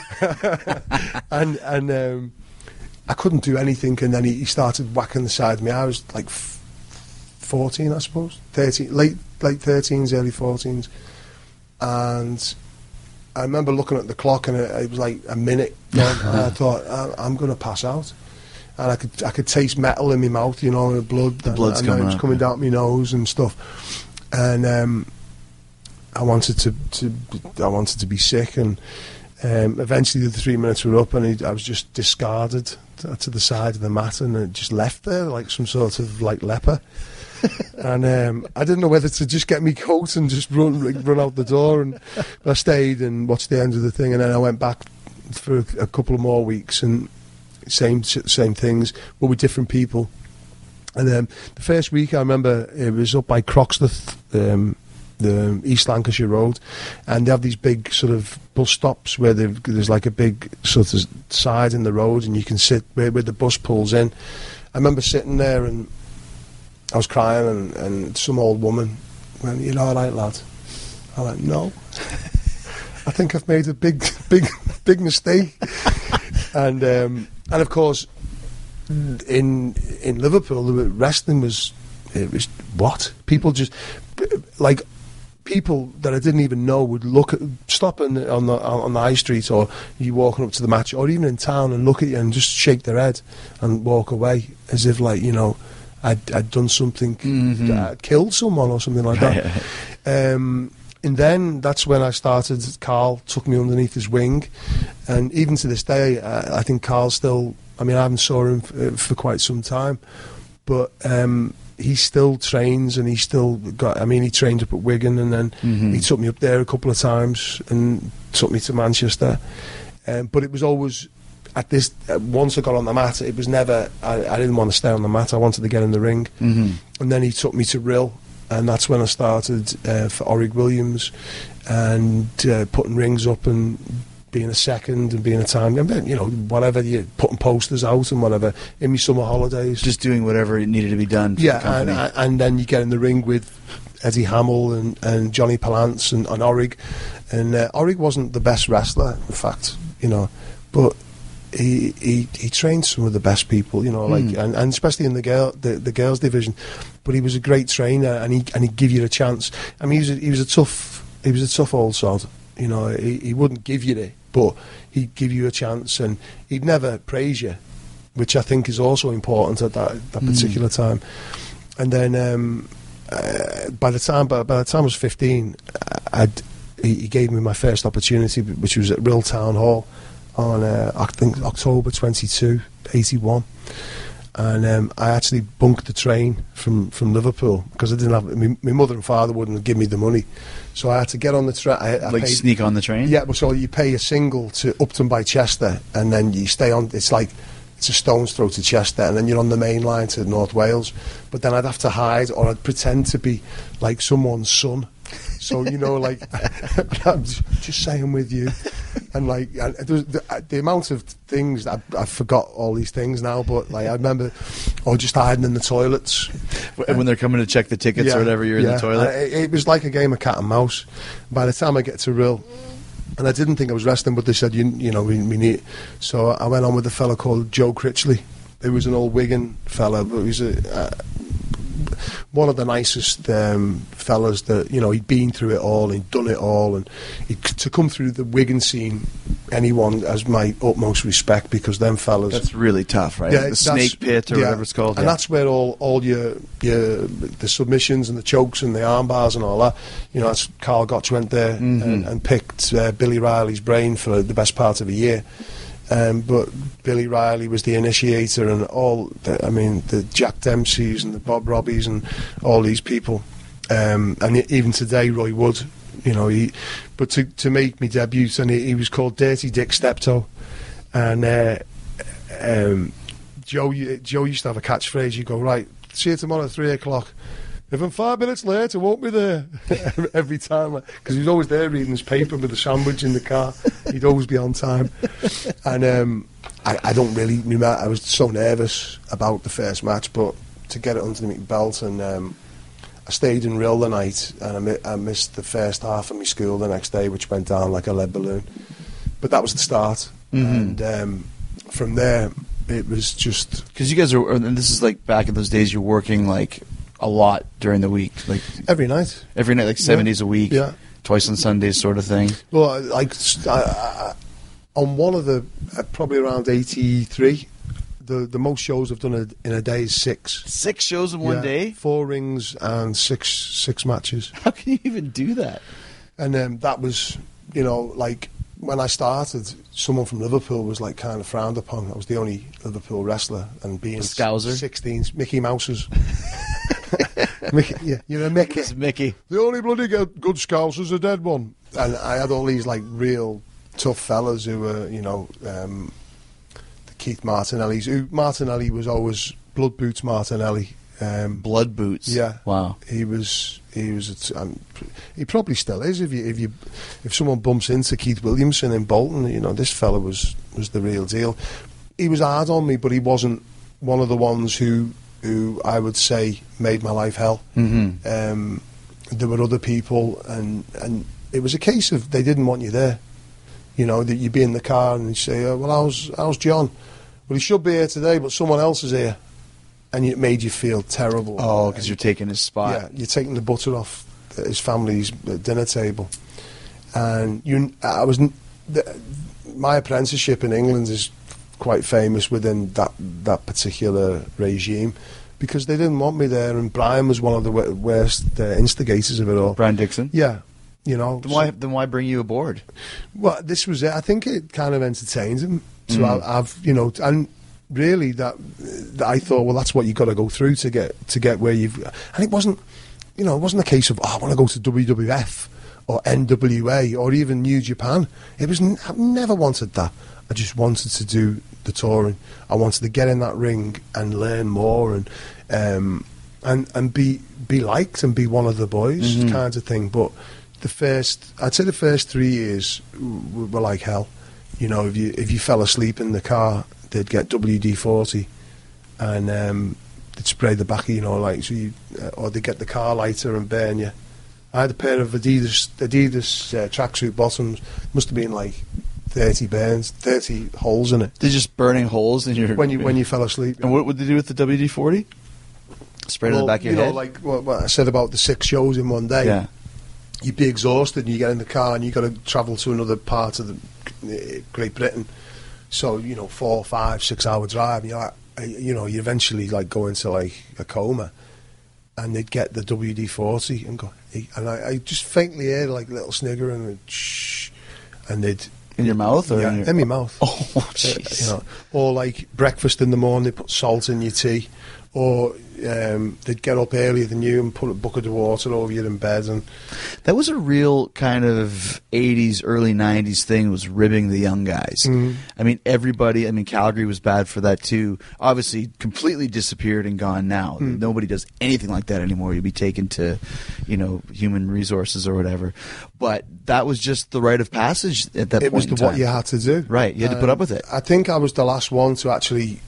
and and um, I couldn't do anything, and then he, he started whacking the side of me. I was like f- fourteen, I suppose, thirteen, late late thirteens, early fourteens, and I remember looking at the clock, and it, it was like a minute gone, and I thought, I, I'm going to pass out. And I could I could taste metal in my mouth, you know, and the blood. The blood's and, and coming it was out, coming yeah. down my nose and stuff. And um, I wanted to, to I wanted to be sick, and um, eventually the three minutes were up, and he, I was just discarded to, to the side of the mat, and it just left there like some sort of like leper. And um, I didn't know whether to just get me coat and just run like, run out the door, and I stayed and watched the end of the thing, and then I went back for a, a couple of more weeks, and same same things, but with different people. And um, the first week, I remember it was up by Croxteth, um, the East Lancashire Road, and they have these big sort of bus stops where there's like a big sort of side in the road, and you can sit where, where the bus pulls in. I remember sitting there and I was crying, and, and some old woman went, "You all right, lad?" I went, "No, I think I've made a big, big, big mistake." and um, and of course, in in Liverpool, wrestling was it was what people just like. People that I didn't even know would look at, stop in, on the on the high street, or you walking up to the match, or even in town, and look at you and just shake their head and walk away as if, like, you know, I'd, I'd done something, mm-hmm. I'd killed someone or something like that. um, and then that's when I started. Carl took me underneath his wing, and even to this day, I, I think Carl still. I mean, I haven't saw him f- for quite some time, but. Um, He still trains, and he still got. I mean, he trained up at Wigan, and then mm-hmm. he took me up there a couple of times, and took me to Manchester. Um, but it was always at this. Uh, once I got on the mat, it was never. I, I didn't want to stay on the mat. I wanted to get in the ring. Mm-hmm. And then he took me to Rill, and that's when I started uh, for Orrig Williams, and uh, putting rings up and. Being a second and being a time, and then, you know, whatever, you putting posters out and whatever in my summer holidays, just doing whatever needed to be done. For yeah, the company. and, and then you get in the ring with Eddie Hamill and, and Johnny Palance and, and Orrig, and uh, Orrig wasn't the best wrestler, in fact, you know, but he he, he trained some of the best people, you know, like mm. and, and especially in the girl the, the girls division. But he was a great trainer, and he and he'd give you a chance. I mean, he was a, he was a tough he was a tough old sod. You know, he, he wouldn't give you it, but he'd give you a chance, and he'd never praise you, which I think is also important at that, that mm. particular time. And then um, uh, by the time by, by the time I was fifteen, I'd, he, he gave me my first opportunity, which was at Rill Town Hall on uh, I think October twenty-second, eighty-one. And um, I actually bunked the train from, from Liverpool because I didn't have my, my mother and father wouldn't give me the money, so I had to get on the train. Like paid, sneak on the train. Yeah, well, so you pay a single to Upton by Chester, and then you stay on. It's like it's a stone's throw to Chester, and then you're on the main line to North Wales. But then I'd have to hide, or I'd pretend to be like someone's son. So, you know, like, I'm just saying with you. And, like, and the, the amount of things, that I, I forgot all these things now, but, like, I remember, or just hiding in the toilets. When they're coming to check the tickets yeah, or whatever, you're yeah. in the toilet? It, it was like a game of cat and mouse. By the time I get to Rill, and I didn't think I was wrestling, but they said, you, you know, we, we need. So I went on with a fella called Joe Critchley. He was an old Wigan fella, but he was a... Uh, one of the nicest um, fellas that, you know, he'd been through it all, he'd done it all, and he'd, to come through the Wigan scene, anyone has my utmost respect, because them fellas... That's really tough, right? Yeah, the snake pit or yeah, whatever it's called. And yeah. that's where all, all your, your the submissions and the chokes and the arm bars and all that, you know, that's Carl Gotch went there mm-hmm. and, and picked uh, Billy Riley's brain for the best part of a year. Um, but Billy Riley was the initiator, and all the, I mean, the Jack Dempseys and the Bob Robbies and all these people, um, and even today Roy Wood, you know, he, but to, to make me debut, and he, he was called Dirty Dick Steptoe, and uh, um, Joe Joe used to have a catchphrase. You go, right, see you tomorrow at three o'clock. If I'm five minutes late, I won't be there. Every time, because he was always there reading his paper with a sandwich in the car. He'd always be on time. And um, I, I don't really remember. I was so nervous about the first match, but to get it under my belt, and um, I stayed in Rill the night, and I, mi- I missed the first half of my school the next day, which went down like a lead balloon. But that was the start, mm-hmm. and um, from there it was just because you guys are. And this is like back in those days. You're working like. A lot during the week, like every night, every night, like seven yeah. days a week, yeah, twice on Sundays, sort of thing. Well, like I, I, on one of the uh, probably around eighty-three, the the most shows I've done a, in a day is six. Six shows in one yeah, day, four rings and six six matches. How can you even do that? And um, that was, you know, like when I started, someone from Liverpool was like kind of frowned upon. I was the only Liverpool wrestler, and being Scouser, sixteens, Mickey Mouses. Mickey, yeah, you're a Mickey. It's Mickey. The only bloody good, good Scouser's a dead one. And I had all these like real tough fellas who were, you know, um, the Keith Martinellis. Who Martinelli was always Blood Boots Martinelli. Um, Blood boots. Yeah. Wow. He was. He was. A t- um, he probably still is. If you, if you, if someone bumps into Keith Williamson in Bolton, you know, this fella was was the real deal. He was hard on me, but he wasn't one of the ones who who I would say made my life hell. Mm-hmm. Um, there were other people, and and it was a case of they didn't want you there. You know, that you'd be in the car and you'd say, oh, "Well, how's how's John? Well, he should be here today, but someone else is here." And it made you feel terrible. Oh, because you're taking his spot. Yeah, you're taking the butter off his family's dinner table. And you, I was, the, my apprenticeship in England is quite famous within that that particular regime because they didn't want me there. And Brian was one of the worst uh, instigators of it all. Brian Dixon. Yeah, you know. Then why? Then why bring you aboard? Well, this was it. I think it kind of entertained him. So Mm. I, I've, you know, and. Really, that, that I thought, well, that's what you've got to go through to get to get where you've. And it wasn't, you know, it wasn't a case of oh, I want to go to W W F or N W A or even New Japan. It was. I never wanted that. I just wanted to do the touring. I wanted to get in that ring and learn more and um, and and be be liked and be one of the boys, Mm-hmm. kind of thing. But the first, I'd say, the first three years were, were like hell. You know, if you if you fell asleep in the car, they'd get W D forty and um, they'd spray the back, you know, like so you, uh, or they'd get the car lighter and burn you. I had a pair of Adidas Adidas uh, tracksuit bottoms. Must have been like thirty burns, thirty holes in it. They're just burning holes in your When you when you fell asleep. And what would they do with the W D forty? Spray it in the Well, back of your you head. know, like what, what I said about the six shows in one day. Yeah. You'd be exhausted and you get in the car and you got to travel to another part of the uh, Great Britain. So, you know, four, five, six hour drive, and you're like, uh, you know, you eventually like go into like a coma, and they'd get the W D forty and go, and I, I just faintly heard like a little snigger and a shh, and they'd In your mouth or yeah, in, your... in my mouth. Oh, Uh, jeez. you know, or like breakfast in the morning, they put salt in your tea, or um, they'd get up earlier than you and put a bucket of water over you in bed. And That was a real kind of eighties, early nineties thing, was ribbing the young guys. Mhm. I mean, everybody, I mean, Calgary was bad for that too. Obviously, completely disappeared and gone now. Mm. Nobody does anything like that anymore. You'd be taken to, you know, human resources or whatever. But that was just the rite of passage at that it point was in the, time. what you had to do. Right, you had to put Um, up with it. I think I was the last one to actually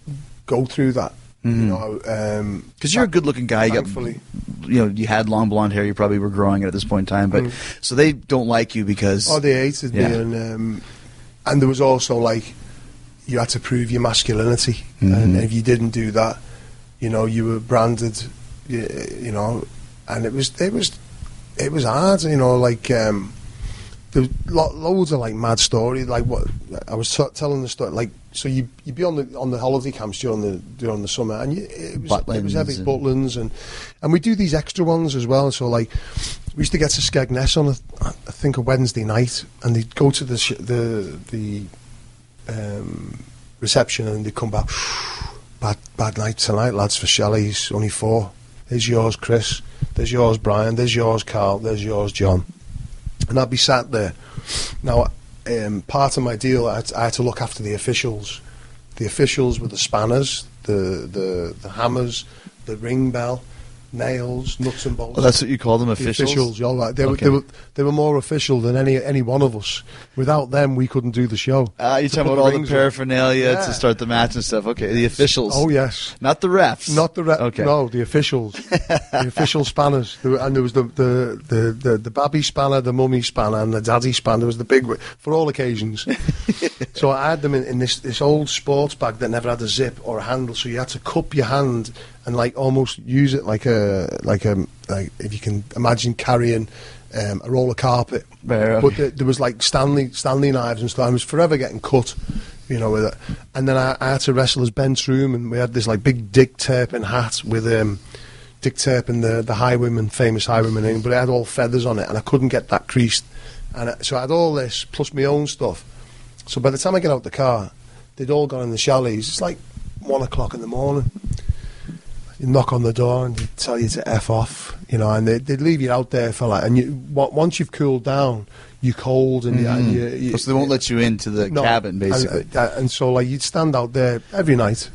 go through that. Mhm. You know, um, Because you're a good-looking guy. You got, thankfully. you know, you had long blonde hair. You probably were growing it at this point in time, but Mm. so they don't like you because Oh, they hated Yeah. me, and um, and there was also like you had to prove your masculinity, Mhm. and if you didn't do that, you know, you were branded, you, you know, and it was it was it was hard, you know, like um, there was lo- loads of like mad stories, like what I was t- telling the story, like so you you'd be on the on the holiday camps during the during the summer, and you, it was it was heavy Butlins and- Butlins, and and we do these extra ones as well. So like we used to get to Skegness on a I think a Wednesday night, and they'd go to the sh- the the um, reception, and they'd come back. Bad bad night tonight, lads. For Shelley's only four. There's yours, Chris. There's yours, Brian. There's yours, Carl. There's yours, John. And I'd be sat there. Now, um, part of my deal, I had, to, I had to look after the officials. The officials were the spanners, the the, the hammers, the ring bell, nails, nuts and bolts. well, that's what you call them, The officials. officials, you're right. They, Okay. were, they were they were more official than any any one of us. Without them, we couldn't do the show. Ah, you're To talking put about all the rings on. paraphernalia Yeah. to start the match and stuff. Okay, the officials. Oh yes. Not the refs. Not the re- Okay. no, the officials, the official spanners, There were- and there was the the, the, the the babby spanner, the mummy spanner, and the daddy spanner. There was the big one for all occasions. So I had them in, in this this old sports bag that never had a zip or a handle, so you had to cup your hand and like almost use it like a like a like if you can imagine carrying um, a roll of carpet. Right. But the, there was like Stanley Stanley knives and stuff. I was forever getting cut, you know, with it. And then I, I had to wrestle as Ben Troom, and we had this like big Dick Turpin hat with um, Dick Turpin, the the highwayman, famous highwayman, in, but it had all feathers on it, and I couldn't get that creased. And I, so I had all this plus my own stuff. So by the time I get out the car, they'd all gone in the chalets. It's like one o'clock in the morning. You knock on the door and they tell you to F off, you know, and they, they'd leave you out there for like, and you, wa- once you've cooled down, you're cold and, you, and you, you, so they won't let you into the no, cabin, basically. And, uh, and so like you'd stand out there every night,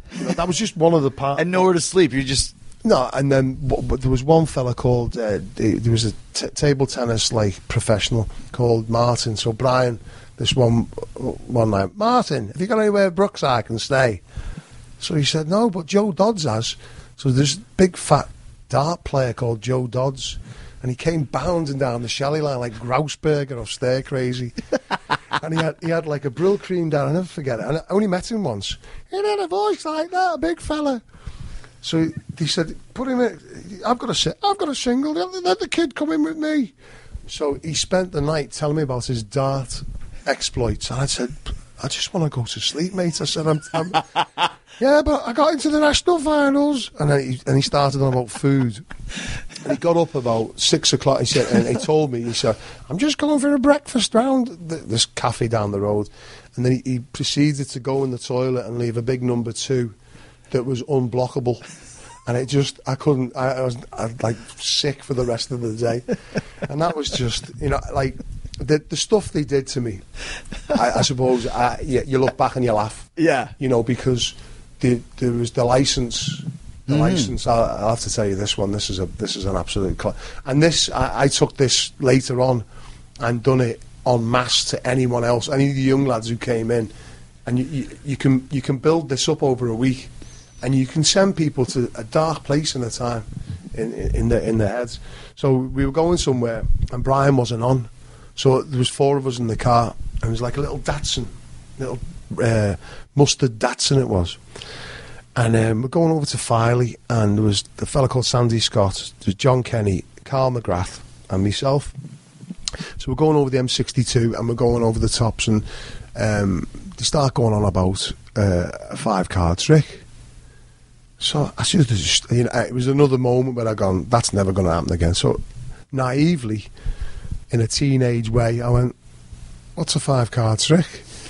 You know, that was just one of the parts. And nowhere to sleep. You just No, and then but there was one fella called uh, there was a t- table tennis like professional called Martin. So Brian, this one one night, Martin, have you got anywhere Brooks I can stay? So he said no, but Joe Dodds has. So there's this big fat dart player called Joe Dodds, and he came bounding down the Shelley line like Grouseberger off Stair Crazy. And he had he had like a Brill cream down. I never forget it. And I only met him once. He had a voice like that, a big fella. So he said, "Put him in. I've got a si- I've got a single. Let, let the kid come in with me." So he spent the night telling me about his dart exploits, and I said, "I just want to go to sleep, mate." I said, "I'm, I'm yeah, but I got into the national finals," and then he, and he started on about food. And he got up about six o'clock. He said, and he told me, he said, "I'm just going for a breakfast round th- this cafe down the road," and then he, he proceeded to go in the toilet and leave a big number two that was unblockable, and it just I couldn't I, I was I was like sick for the rest of the day, and that was just, you know, like the the stuff they did to me. I, I suppose I, you, you look back and you laugh, yeah, you know, because the, there was the license. The Mm. license. I'll, I'll have to tell you this one. This is a this is an absolute. Cl- and this I, I took this later on, and done it en masse to anyone else, any of the young lads who came in, and you, you, you can you can build this up over a week. And you can send people to a dark place in a time, in, in, in their in their heads. So we were going somewhere, and Brian wasn't on. So there was four of us in the car, and it was like a little Datsun, little uh, mustard Datsun it was. And um, we're going over to Filey, and there was a fella called Sandy Scott, there was John Kenny, Carl McGrath, and myself. So we're going over the M sixty-two, and we're going over the tops, and um, they start going on about uh, a five-card trick. So I should have just, you know, it was another moment where I gone, that's never going to happen again. So naively, in a teenage way, I went, what's a five card trick?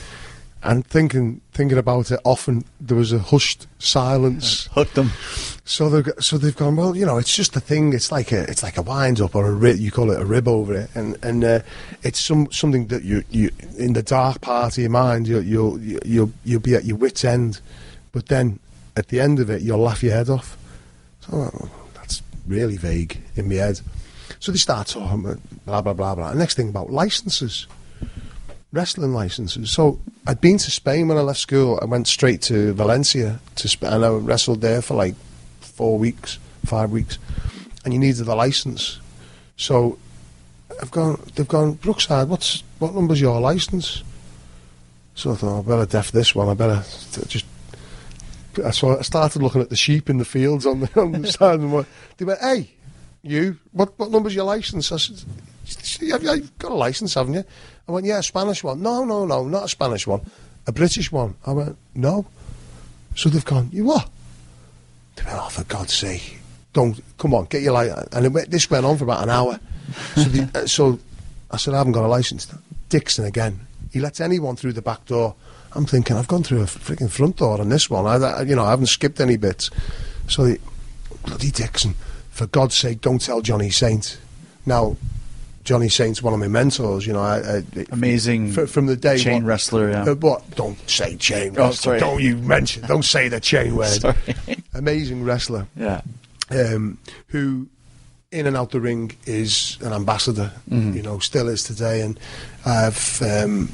And thinking thinking about it, often there was a hushed silence. Hooked them. So they so they've gone, well, you know, it's just a thing. It's like a it's like a wind up or a rib. You call it a rib over it, and and uh, it's some something that you you in the dark part of your mind, you you'll you'll you'll be at your wit's end, but then at the end of it, you'll laugh your head off. So oh, that's really vague in my head. So they start talking about blah, blah, blah, blah. And next thing about licences, wrestling licences. So I'd been to Spain when I left school. I went straight to Valencia, to Sp- and I wrestled there for like four weeks, five weeks. And you needed a licence. So I've gone, they've gone, Brookside, what's, what number's your licence? So I thought, oh, I better def this one. I better just... So I started looking at the sheep in the fields on the, on the side, and they went, "Hey, you, what what number's your licence?" I said, "Have you you've got a licence, haven't you?" I went, "Yeah, a Spanish one." "No, no, no, not a Spanish one, a British one." I went, "No." So they've gone, "You what?" They went, "Oh, for God's sake, don't, come on, get your license." And it went, this went on for about an hour. So, the, uh, so I said, "I haven't got a licence." Dixon again. He lets anyone through the back door. I'm thinking, I've gone through a freaking front door on this one. I, I, you know, I haven't skipped any bits. So, the, bloody Dixon, for God's sake, don't tell Johnny Saint. Now, Johnny Saint's one of my mentors. You know, I, I, amazing f- from the day chain what, wrestler. Yeah. Uh, what? Don't say chain Oh, wrestler. sorry. Don't you mention? Don't say the chain word. Sorry. Amazing wrestler. Yeah. Um, who, in and out the ring, is an ambassador. Mm-hmm. You know, still is today, and I've. Um,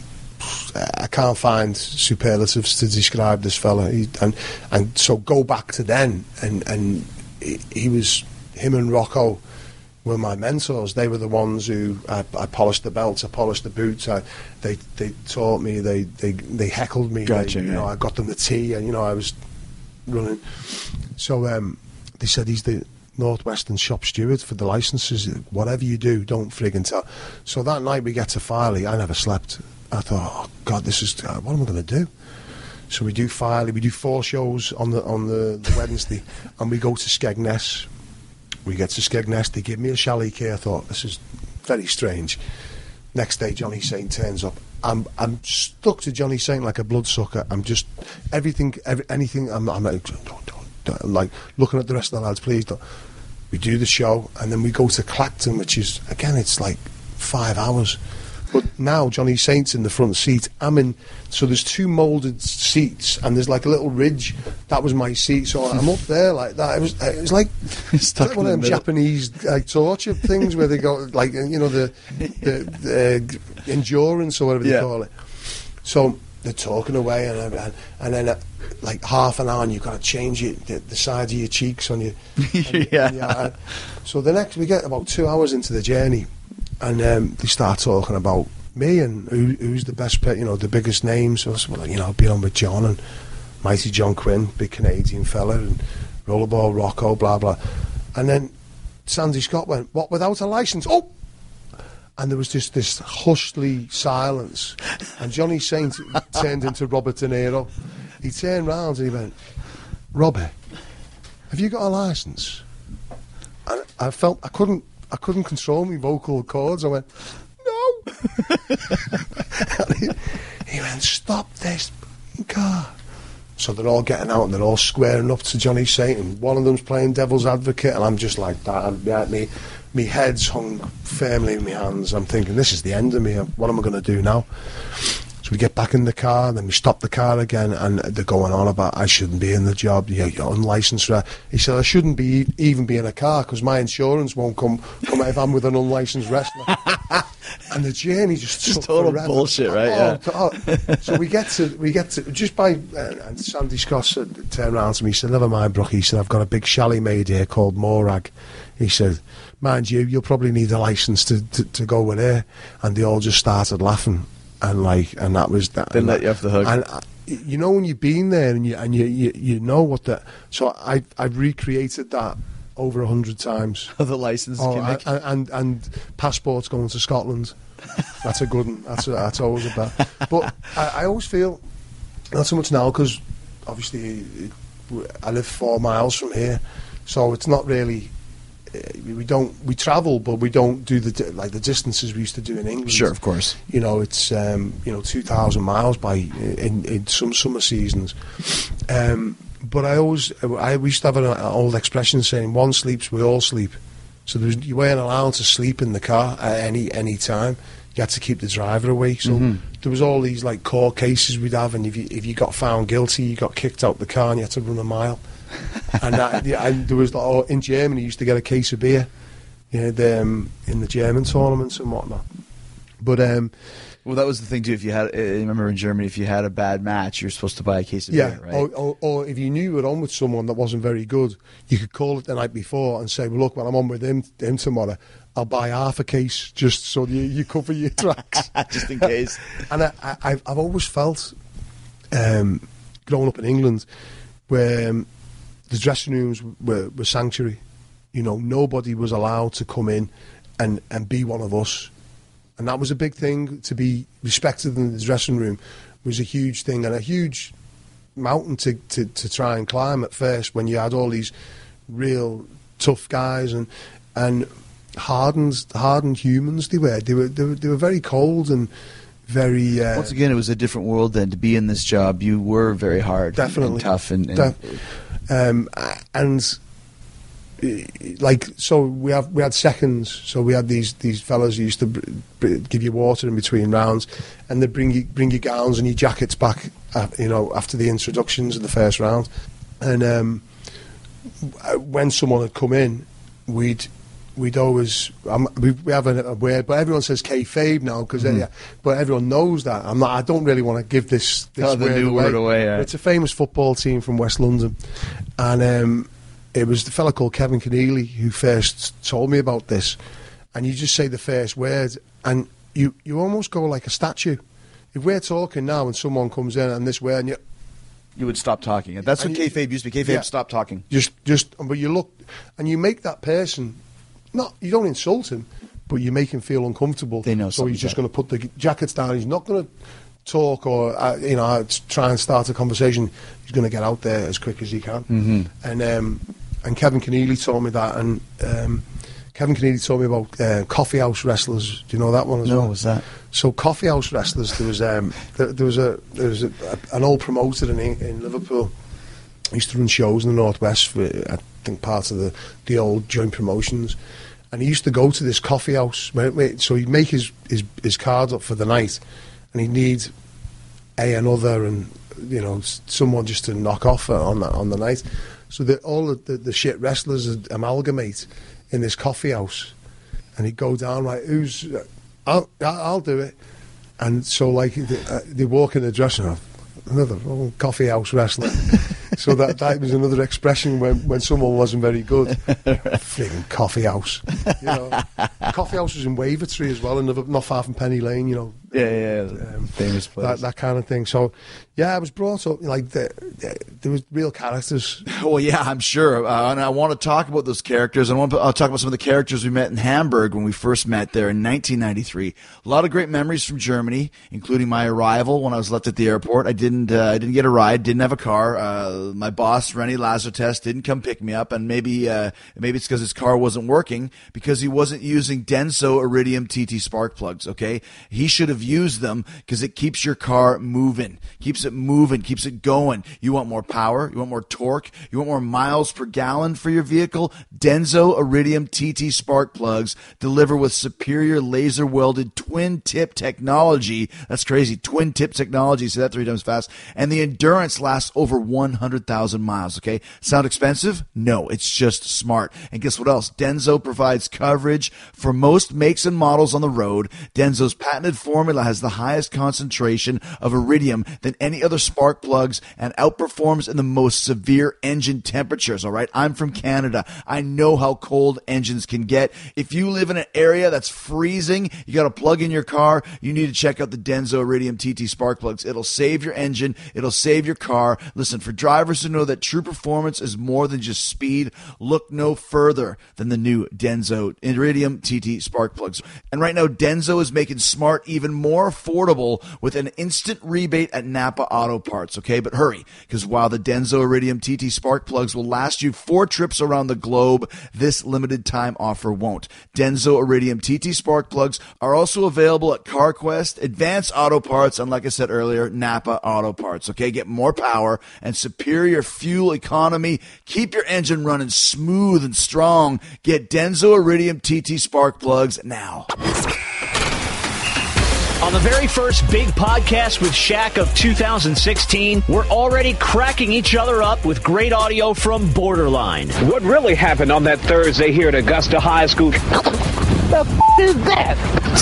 I can't find superlatives to describe this fella, he, and and so go back to then, and and he, he was him and Rocco were my mentors. They were the ones who I, I polished the belts, I polished the boots. I, they they taught me, they they, they heckled me. Gotcha, they, you yeah. know, I got them the tea, and you know I was running. So um, they said he's the Northwestern shop steward for the licences. Whatever you do, don't friggin' tell. So that night we get to Filey, I never slept. I thought, oh God, this is uh, what am I going to do? So we do Filey, we do four shows on the on the, the Wednesday, and we go to Skegness. We get to Skegness, they give me a chalet key. I thought, this is very strange. Next day, Johnny Saint turns up. I'm I'm stuck to Johnny Saint like a bloodsucker. I'm just everything, every, anything. I'm, I'm like, don't, don't, don't, like looking at the rest of the lads. Please don't. We do the show, and then we go to Clacton, which is again, it's like five hours. But now Johnny Saint's in the front seat. I'm in. So there's two moulded seats, and there's like a little ridge. That was my seat. So I'm up there like that. It was. It was like, Stuck like one in of them the middle. Japanese like torture things where they go like you know the the, the uh, endurance or whatever Yeah. they call it. So they're talking away, and and, and then uh, like half an hour, and you've got to change it, the, the sides of your cheeks on your. And, Yeah. and, yeah. and- so the next, we get about two hours into the journey, and um, they start talking about me and who, who's the best, pe- you know, the biggest names. So I said, well, you know, I've been on with John and Mighty John Quinn, big Canadian fella, and Rollerball Rocco, blah blah. And then Sandy Scott went, "What, without a license?" Oh. And there was just this hushly silence. And Johnny Saint turned into Robert De Niro. He turned round and he went, "Robbie, have you got a licence?" And I felt I couldn't I couldn't control my vocal cords. I went, "No." And he, he went, "Stop this car." So they're all getting out and they're all squaring up to Johnny Saint, and one of them's playing devil's advocate, and I'm just like that. And yeah, me, me head's hung firmly in my hands. I'm thinking, this is the end of me. What am I going to do now? So we get back in the car, then we stop the car again, and they're going on about I shouldn't be in the job. You're, you're unlicensed. Right? He said I shouldn't be even be in a car because my insurance won't come come out if I'm with an unlicensed wrestler. And the journey just Just took total forever. bullshit, right? Yeah. Oh, oh. So we get to we get to just by uh, and Sandy Scott said, turned around to me. He said, "Never mind, Brook." He said, "I've got a big chalet made here called Morag." He said, "Mind you, you'll probably need a license to, to, to go with her." And they all just started laughing, and like, and that was that. They and let that, you off the hook. And uh, you know when you've been there and you and you you, you know what that. So I I've recreated that over a hundred times. The license Oh, gimmick. and, and and passports going to Scotland. That's a good one. That's a, that's always a bad. But I, I always feel not so much now because obviously it, I live four miles from here, so it's not really. Uh, we don't we travel, but we don't do the di- like the distances we used to do in England. Sure, of course. You know, it's um, you know two thousand miles by in, in some summer seasons. Um, but I always I we used to have an, an old expression saying, "One sleeps, we all sleep." So there was, you weren't allowed to sleep in the car at any any time. You had to keep the driver away. So Mm-hmm. there was all these like court cases we'd have, and if you if you got found guilty, you got kicked out the car and you had to run a mile. and, that, yeah, and there was like, oh, in Germany, you used to get a case of beer, you know, the, um, in the German tournaments and whatnot. But um, Well, that was the thing too. If you had, I remember in Germany, if you had a bad match, you're supposed to buy a case of yeah, beer, right? or, or, or if you knew you were on with someone that wasn't very good, you could call it the night before and say, "Well, look, when I'm on with him, him tomorrow, I'll buy half a case just so you, you cover your tracks." Just in case. And I, I, I've, I've always felt, um, growing up in England, where um, the dressing rooms were, were sanctuary. You know, nobody was allowed to come in and, and be one of us. And that was a big thing. To be respected in the dressing room was a huge thing and a huge mountain to, to, to try and climb at first when you had all these real tough guys and and hardened hardened humans they were. They were they were, they were very cold and very... Uh, Once again, it was a different world then. To be in this job, you were very hard, Definitely. and tough, and, and Def- um, and uh, like so we have we had seconds. So we had these these fellas who used to br- br- give you water in between rounds, and they bring you bring your gowns and your jackets back. Uh, you know, after the introductions of the first round, and um, w- when someone had come in, we'd. We'd always um, we, we have a, a word, but everyone says kayfabe now because Mhm. but everyone knows that. I'm not. I don't really want to give this, this Oh, the word new away. word away, yeah. It's a famous football team from West London, and um, it was the fella called Kevin Keneally who first told me about this. And you just say the first word, and you you almost go like a statue. If we're talking now and someone comes in and this word, and you you would stop talking. That's what And you- kayfabe used to be. Kayfabe, Yeah. stop talking. just just but you look and you make that person. Not, you don't insult him, but you make him feel uncomfortable. They know So he's something's just up. going to put the jackets down. He's not going to talk or uh, you know uh, try and start a conversation. He's going to get out there as quick as he can. Mm-hmm. And um, and Kevin Keneally told me that. And um, Kevin Keneally told me about uh, coffee house wrestlers. Do you know that one as No, well? what was that? So coffee house wrestlers. There was um, there, there was a there was a, a, an old promoter in in Liverpool. He used to run shows in the Northwest for I think part of the the old joint promotions. and he used to go to this coffee house. Where, where, so he'd make his, his his card up for the night, and he'd need a another and you know someone just to knock off on that on the night. So that all the, the, the shit wrestlers would amalgamate in this coffee house, and he'd go down like, "Who's? I'll I'll do it." And so like they, uh, they walk in the dressing room, another oh, coffee house wrestler. So that, that was another expression when, when someone wasn't very good. Friggin' coffee house. You know, coffee house was in Wavertree as well, and not far from Penny Lane. You know, yeah, yeah, um, famous place. That, that kind of thing. So, yeah, I was brought up like the, the, there was real characters. Well, yeah, I'm sure, uh, and I want to talk about those characters. I want to I'll talk about some of the characters we met in Hamburg when we first met there in nineteen ninety-three. A lot of great memories from Germany, including my arrival when I was left at the airport. I didn't, uh, I didn't get a ride, didn't have a car. Uh, my boss, Rennie Lazartest, didn't come pick me up, and maybe, uh, maybe it's because his car wasn't working because he wasn't using Denso Iridium T T spark plugs. Okay, he should have used them because it keeps your car moving, keeps it moving, keeps it going. You want more power, you want more torque, you want more miles per gallon for your vehicle. Denso Iridium T T spark plugs deliver with superior laser welded twin tip technology. That's crazy, twin tip technology. Say that three times fast. And the endurance lasts over one hundred thousand miles. Okay, sound expensive? No, it's just smart. And guess what else? Denso provides coverage for most makes and models on the road. Denso's patented formula has the highest concentration of iridium than any other spark plugs and outperforms in the most severe engine temperatures. All right, I'm from Canada. I know how cold engines can get. If you live in an area that's freezing, you got to plug in your car, you need to check out the Denso Iridium T T spark plugs. It'll save your engine. It'll save your car. Listen, for drivers who know that true performance is more than just speed, look no further than the new Denso Iridium T T spark plugs. And right now, Denso is making smart even more affordable with an instant rebate at Napa Auto Parts. Okay, but hurry, because while the Denso Iridium T T spark plugs will last you four trips around the globe, this limited time offer won't. Denso Iridium T T spark plugs are also available at CarQuest, Advance Auto Parts, and like I said earlier, Napa Auto Parts. Okay, get more power and superior fuel economy. Keep your engine running smooth and strong. Get Denso Iridium T T spark plugs now. On the very first big podcast with Shaq of two thousand sixteen, we're already cracking each other up with great audio from Borderline. What really happened on that Thursday here at Augusta High School? The f*** is that?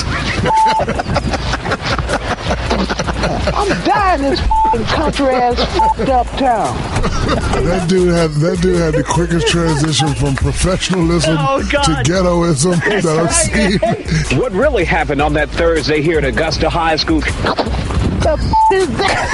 I'm dying in this f***ing country-ass f***ed up town. That dude had that dude had the quickest transition from professionalism oh, to ghettoism that I've seen. What really happened on that Thursday here at Augusta High School? The f*** is that?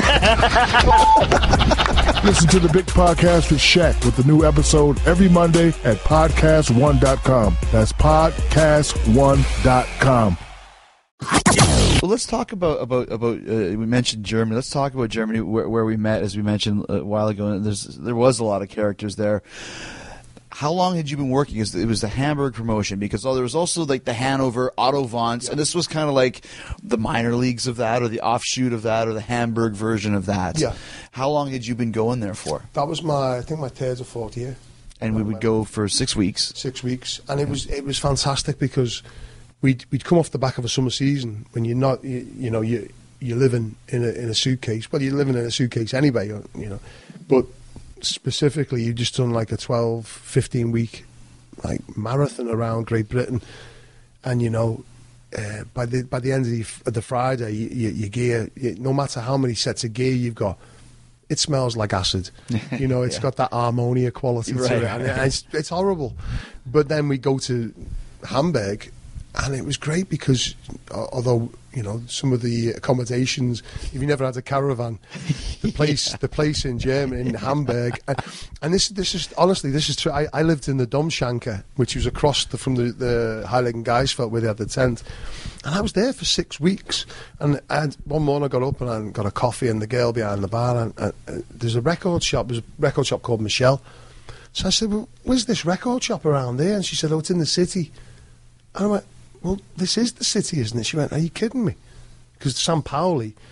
Listen to the Big Podcast with Shaq with the new episode every Monday at podcast one dot com. That's podcast one dot com. Well, let's talk about about about. Uh, we mentioned Germany. Let's talk about Germany, where, where we met, as we mentioned a while ago. And there's there was a lot of characters there. How long had you been working? It was the Hamburg promotion, because oh, there was also like the Hanover Autovance, yeah. And this was kind of like the minor leagues of that, or the offshoot of that, or the Hamburg version of that. Yeah. How long had you been going there for? That was my, I think, my third or fourth year. And we would go for six weeks. Six weeks, and it was it was fantastic because we'd we'd come off the back of a summer season when you're not, you, you know, you you're living in a in a suitcase. Well, you're living in a suitcase anyway, you know, but. Specifically, you just done like a twelve, fifteen week like marathon around Great Britain, and you know, uh, by the by the end of the, of the Friday, you, you, your gear, you, no matter how many sets of gear you've got, it smells like acid. You know, it's yeah. got that ammonia quality right. to it, and it's it's horrible. But then we go to Hamburg, and it was great because although you know some of the accommodations, if you never had a caravan, the place yeah. the place in Germany in Hamburg, and, and this this is honestly this is true. I, I lived in the Domschanke, which was across the, from the the Heiligen Geistfeld where they had the tent, and I was there for six weeks. And I had, one morning I got up and I got a coffee, and the girl behind the bar, and, and, and there's a record shop. There's a record shop called Michelle. So I said, "Well, where's this record shop around there?" And she said, "Oh, it's in the city." And I went, "Well, this is the city, isn't it?" She went, "Are you kidding me?" Because San Pauli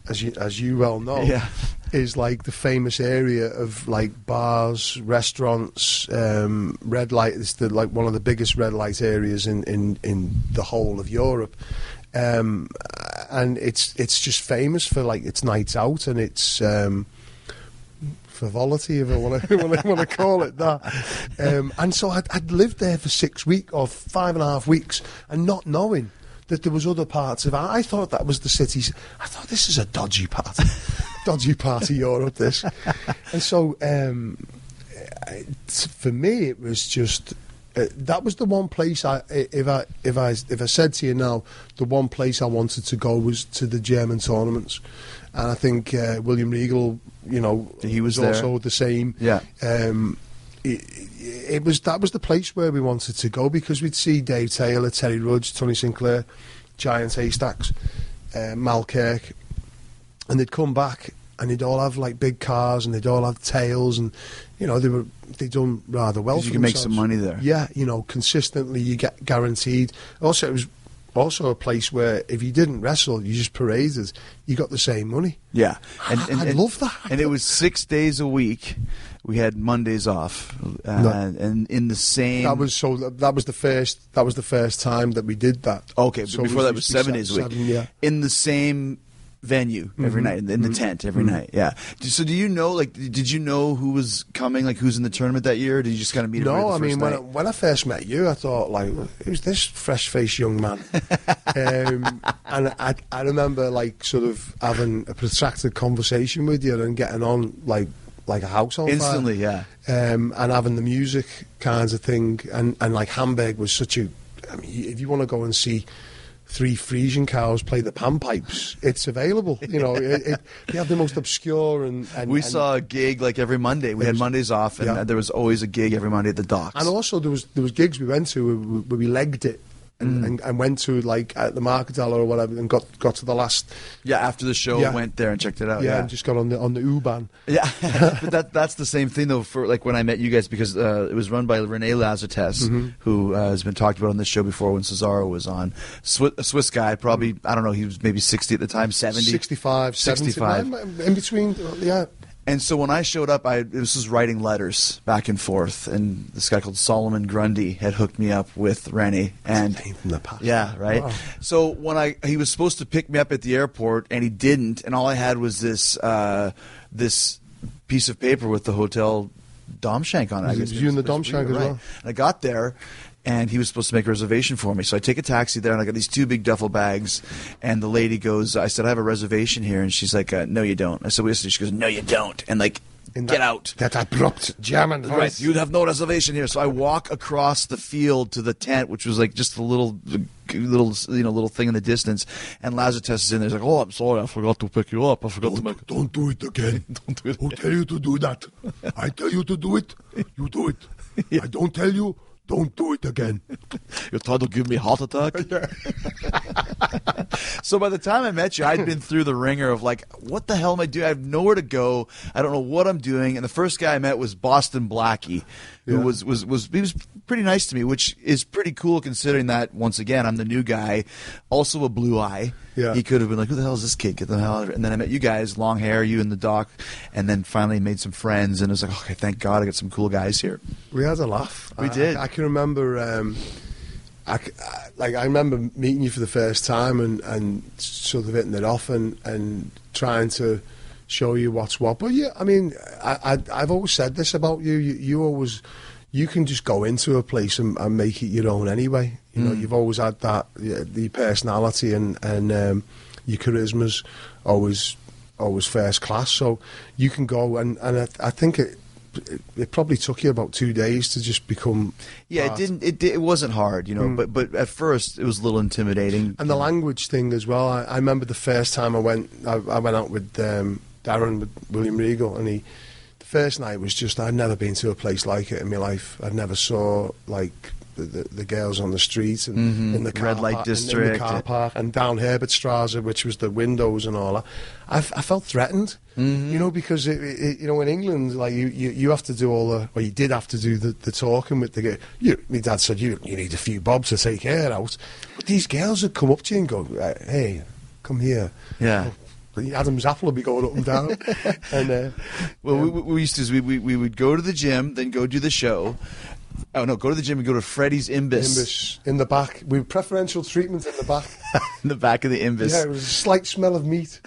as you as you well know, Yeah. is like the famous area of like bars, restaurants, um, red light. It's the like one of the biggest red light areas in, in, in the whole of Europe, um, and it's it's just famous for like its nights out and its um, frivolity, if I want to want to call it that. Um, and so I'd, I'd lived there for six weeks or five and a half weeks, and not knowing that there was other parts of it. I thought that was the city's. I thought this is a dodgy part, dodgy part of Europe. This, and so um, it, for me, it was just. Uh, that was the one place I, if I, if I, if I said to you now, the one place I wanted to go was to the German tournaments, and I think uh, William Regal, you know, He was also there. the same. Yeah. Um, it, it was that was the place where we wanted to go because we'd see Dave Taylor, Terry Rudge, Tony Sinclair, Giant Haystacks, uh, Mal Kirk, and they'd come back and they'd all have like big cars and they'd all have tails and you know they were they'd done rather well. 'Cause For you can make some themselves. money there. Yeah, you know, consistently you get guaranteed. Also, it was also a place where if you didn't wrestle, you just paraded, you got the same money. Yeah, and, I- and, I and- love that. And it was six days a week. We had Mondays off, uh, No. and in the same. That was so. That was the first. That was the first time that we did that. okay. But So before it that was used to be seven days a week. seven, yeah. In the same venue every Mhm. night, in the tent every Mhm. night. Yeah. D- So do you know? Like, did you know who was coming? Like, who's in the tournament that year? Or did you just kind of meet? everybody No, the I mean first when I, night? when I first met you, I thought like, who's this fresh-faced young man? um, and I, I remember like sort of having a protracted conversation with you and getting on like like a house on fire. Instantly, yeah. um, and having the music kinds of thing, and, and like Hamburg was such a. I mean, if you want to go and see three Frisian cows play the panpipes, it's available. You know, it, it, they have the most obscure and. and We and, saw a gig like every Monday. We It had was- Mondays off, and yeah. there was always a gig every Monday at the docks. And also there was there was gigs we went to where, where we legged it. And, Mm. and, and went to like at the Marketella or whatever, and got got to the last. yeah, after the show, Yeah. went there and checked it out. yeah, Oh, Yeah, and just got on the on the U-Bahn. Yeah, but that that's the same thing though. For like when I met you guys, because uh, it was run by Rene Lazates, Mm-hmm. who uh, has been talked about on this show before when Cesaro was on. Swiss, a Swiss guy, probably I don't know. He was maybe sixty at the time, seventy. sixty-five, sixty-five. seventy, in between. Yeah, And so when I showed up, I this was writing letters back and forth, and this guy called Solomon Grundy had hooked me up with Rennie. And name from the past. yeah, right. Wow. So when I he was supposed to pick me up at the airport, and he didn't, and all I had was this uh, this piece of paper with the hotel Domshank on it. I Was it guess you and the It was Domshank as right. well? And I got there. And he was supposed to make a reservation for me. So I take a taxi there, and I got these two big duffel bags. And the lady goes, I said, I have a reservation here. And she's like, uh, no, you don't. I said, wait a second. She goes, no, you don't. And like, In get that- out. That abrupt German voice. Right, you have no reservation here. So I walk across the field to the tent, which was like just a little, little, you know, little thing in the distance. And Lazates is in there. He's like, "Oh, I'm sorry, I forgot to pick you up. I forgot to make." Don't, don't do it again. Don't do it Who tell you to do that? I tell you to do it, you do it. I don't tell you, don't do it again. You're trying to give me a heart attack. So by the time I met you, I'd been through the ringer of like, what the hell am I doing? I have nowhere to go. I don't know what I'm doing. And the first guy I met was Boston Blackie, who Yeah. was, was was he was pretty nice to me, which is pretty cool considering that once again I'm the new guy, also a blue eye. Yeah. He could have been like, who the hell is this kid? Get the hell out of here. And then I met you guys, long hair, you and the doc, and then finally made some friends. And it was like, okay, thank God I got some cool guys here. We had a laugh. We I, did. I, I can remember, um, I, c- I- like I remember meeting you for the first time and, and sort of hitting it off and, and trying to show you what's what. But yeah, I mean, I, I, I've always said this about you. You, you always, you can just go into a place and, and make it your own anyway. You know, you've always had that, yeah, the personality and and um, your charisma's always always first class. So you can go and and I, I think it. It, it probably took you about two days to just become. Yeah, it part. didn't. It di- it wasn't hard, you know. Mm. But but at first it was a little intimidating. And the language thing as well. I, I remember the first time I went. I, I went out with um, Darren, with William Regal, and he. The first night was just. I'd never been to a place like it in my life. I'd never saw like the, the, the girls on the street and Mhm. in the car Red light park, in- in district. the car park, and down Herbertstrasse, which was the windows and all that. I, f- I felt threatened, Mm-hmm. you know, because it, it, you know in England, like you, you, you have to do all the, or you did have to do the, the talking with the girl. You, my dad said you you need a few bob to take her out, but these girls would come up to you and go, "Hey, come here." Yeah. Adam's apple would be going up and down. and uh, Well, yeah. we, we used to is we, we we would go to the gym, then go do the show. Oh no, go to the gym and go to Freddy's Imbus, Imbus in the back with preferential treatment in the back. in the back of the Imbus. Yeah, it was a slight smell of meat.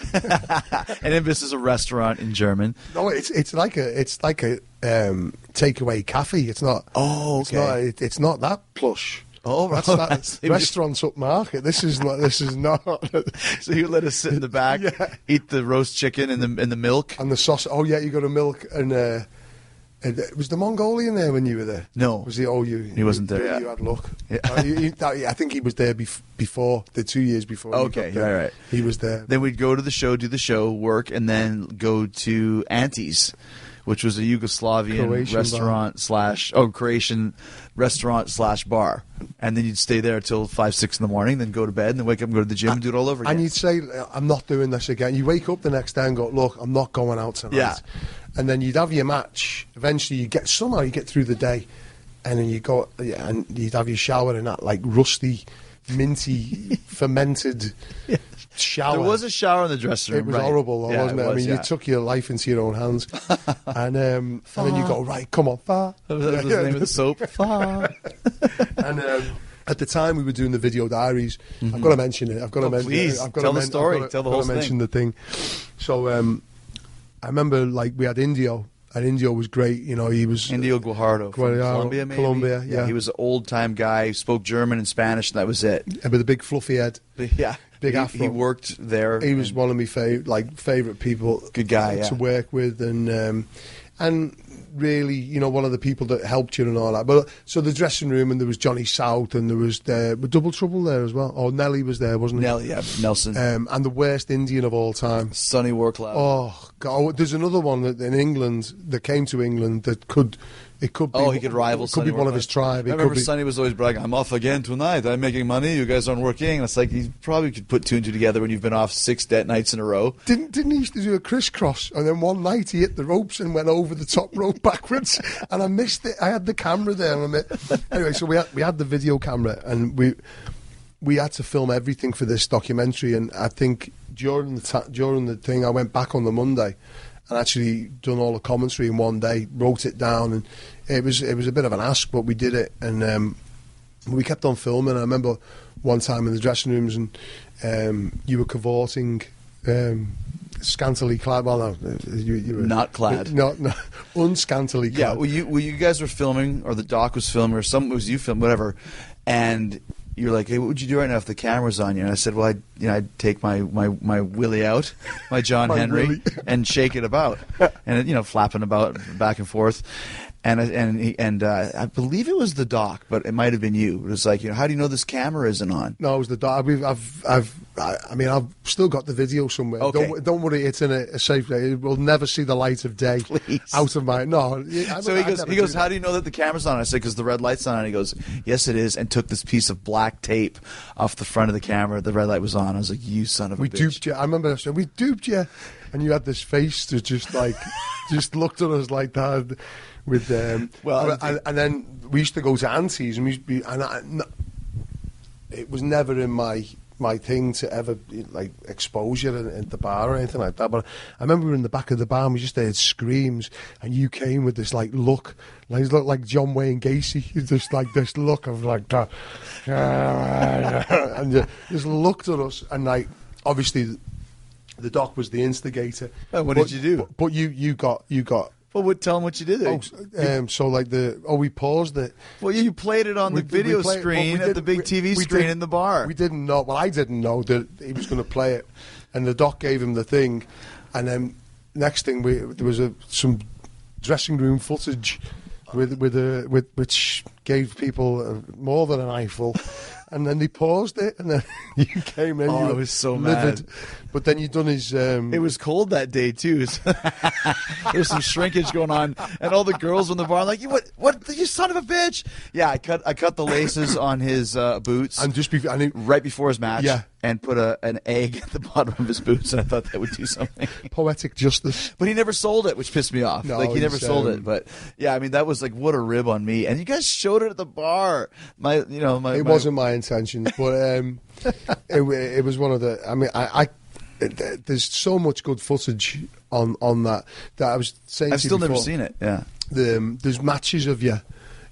And Imbus is a restaurant in German. No, it's it's like a it's like a um, takeaway cafe. It's not. Oh, It's okay. not. It, it's not that plush. Oh, That's right. that So you- restaurants upmarket. This is not. This is not. So you let us sit in the back, Yeah. eat the roast chicken and the and the milk. And the sauce. Oh yeah, you got a milk and. Uh, and, uh, was the Mongolian there when you were there? No. Was he? Oh, you. He wasn't there You, yet. you had luck. Yeah. Uh, you- you- that- I think he was there bef- before the two years before. you Okay, got there. right, right. He was there. Then we'd go to the show, do the show, work, and then go to Anti's, which was a Yugoslavian Croatian restaurant slash oh Croatian restaurant slash bar. And then you'd stay there till five, six in the morning, then go to bed, and then wake up and go to the gym and do it all over again. And you'd say, I'm not doing this again. You wake up the next day and go, look, I'm not going out tonight. Yeah. And then you'd have your match. Eventually, you get somehow you get through the day, and then you go, yeah, and you'd have your shower in that like rusty, minty, fermented shower. There was a shower in the dressing room. It was right. horrible, though, Yeah, wasn't it? I was, mean, yeah. you took your life into your own hands, and um, and then you go, right, come on, far. That was, that was the name of the soap. Fuck. And um, at the time, we were doing the video diaries. I've got to mention it. I've got Oh, to mention. please. I've got Tell to the men- story. I've got to, Tell the I've got whole to mention thing. the thing. So um, I remember, like, we had Indio, and Indio was great. You know, he was Indio Guajardo from Guajardo, Colombia, maybe? Colombia, yeah. He was an old-time guy, spoke German and Spanish, and that was it. with a big fluffy head. But yeah. Big he, afro. He worked there. He was and- one of my favorite, like favorite people. Good guy, yeah. to work with, and um, and really, you know, one of the people that helped you and all that. But so the dressing room, and there was Johnny South, and there was uh, Double Trouble there as well. Oh, Nelly was there, wasn't he? Nell, yeah, Nelson. Um, and the worst Indian of all time. Sonny Warclough. Oh, God. Oh, there's another one that in England that came to England that could, it could be. Oh, he could rival. It could Sonny be one of Warclough. his tribe. I It remember could be. Sonny was always bragging, "I'm off again tonight. I'm making money. You guys aren't working." And it's like you probably could put two and two together when you've been off six dead nights in a row. Didn't didn't he used to do a crisscross? And then one night he hit the ropes and went over the top rope backwards, and I missed it. I had the camera there. And I anyway, so we had we had the video camera, and we we had to film everything for this documentary. And I think during the ta- during the thing, I went back on the Monday and actually done all the commentary in one day, wrote it down, and it was it was a bit of an ask, but we did it, and um, we kept on filming. I remember one time in the dressing rooms, and um, you were cavorting, um, scantily clad. Well, no, you, you were Not clad. not, not unscantily clad. Yeah, well, you well, you guys were filming, or the doc was filming, or some it was you filming, whatever. And you're like, "Hey, what would you do right now if the camera's on you?" And I said, "Well, I'd, you know, I'd take my, my, my willy out, my John My Henry, willy. and shake it about, and you know, flapping about back and forth." And I- and he, and uh, I believe it was the doc, but it might have been you. It was like, you know, how do you know this camera isn't on? No, it was the dog. We've, I've, I've, I, I mean, I've still got the video somewhere. Okay. Don't, don't worry, it's in a, a safe place. It will never see the light of day. Please. Out of my no. I, So I he goes, never he goes, do how that. do you know that the camera's on? I said, because the red light's on. And he goes, yes, it is, and took this piece of black tape off the front of the camera. The red light was on. I was like, you son of a We bitch. duped you. I remember I said, we duped you. And you had this face that just like, just looked at us like that. With um, Well, and, and, and then we used to go to Auntie's, and we used to be, and I, no, it was never in my my thing to ever like expose you in, in the bar or anything like that. But I remember we were in the back of the bar, and we just heard screams, and you came with this like look, like you looked like John Wayne Gacy, You just like this look of like that, and you just looked at us, and like obviously the doc was the instigator. Oh, what But- did you do? But, but you you got you got. Well, what, tell him what you did. Oh, um, so like the oh, we paused it. Well, you played it on We- the we video played- well, screen we at did- the big we- T V we screen did- in the bar. We didn't know. Well, I didn't know that he was going to play it, and the doc gave him the thing, and then next thing we there was a some dressing room footage with with a with which gave people uh, more than an eyeful. And then they paused it, and then you came in. Oh, you I were was so livid. mad. But then you done his. Um, It was cold that day too. So There's some shrinkage going on, and all the girls in the bar are like, "You what? What? You son of a bitch!" Yeah, I cut I cut the laces on his uh, boots and just before, and it, right before his match. Yeah. and put a an egg at the bottom of his boots, and I thought that would do something. poetic justice. But he never sold it, which pissed me off. No, like he never he's, sold um, it. But yeah, I mean that was like what a rib on me. And you guys showed it at the bar. My, you know, my It my- wasn't my intention, but um, it, wa- it was one of the. I mean, I, I it, there's so much good footage on, on that that I was saying. I've to you still before, never seen it. Yeah. The, um, there's matches of you.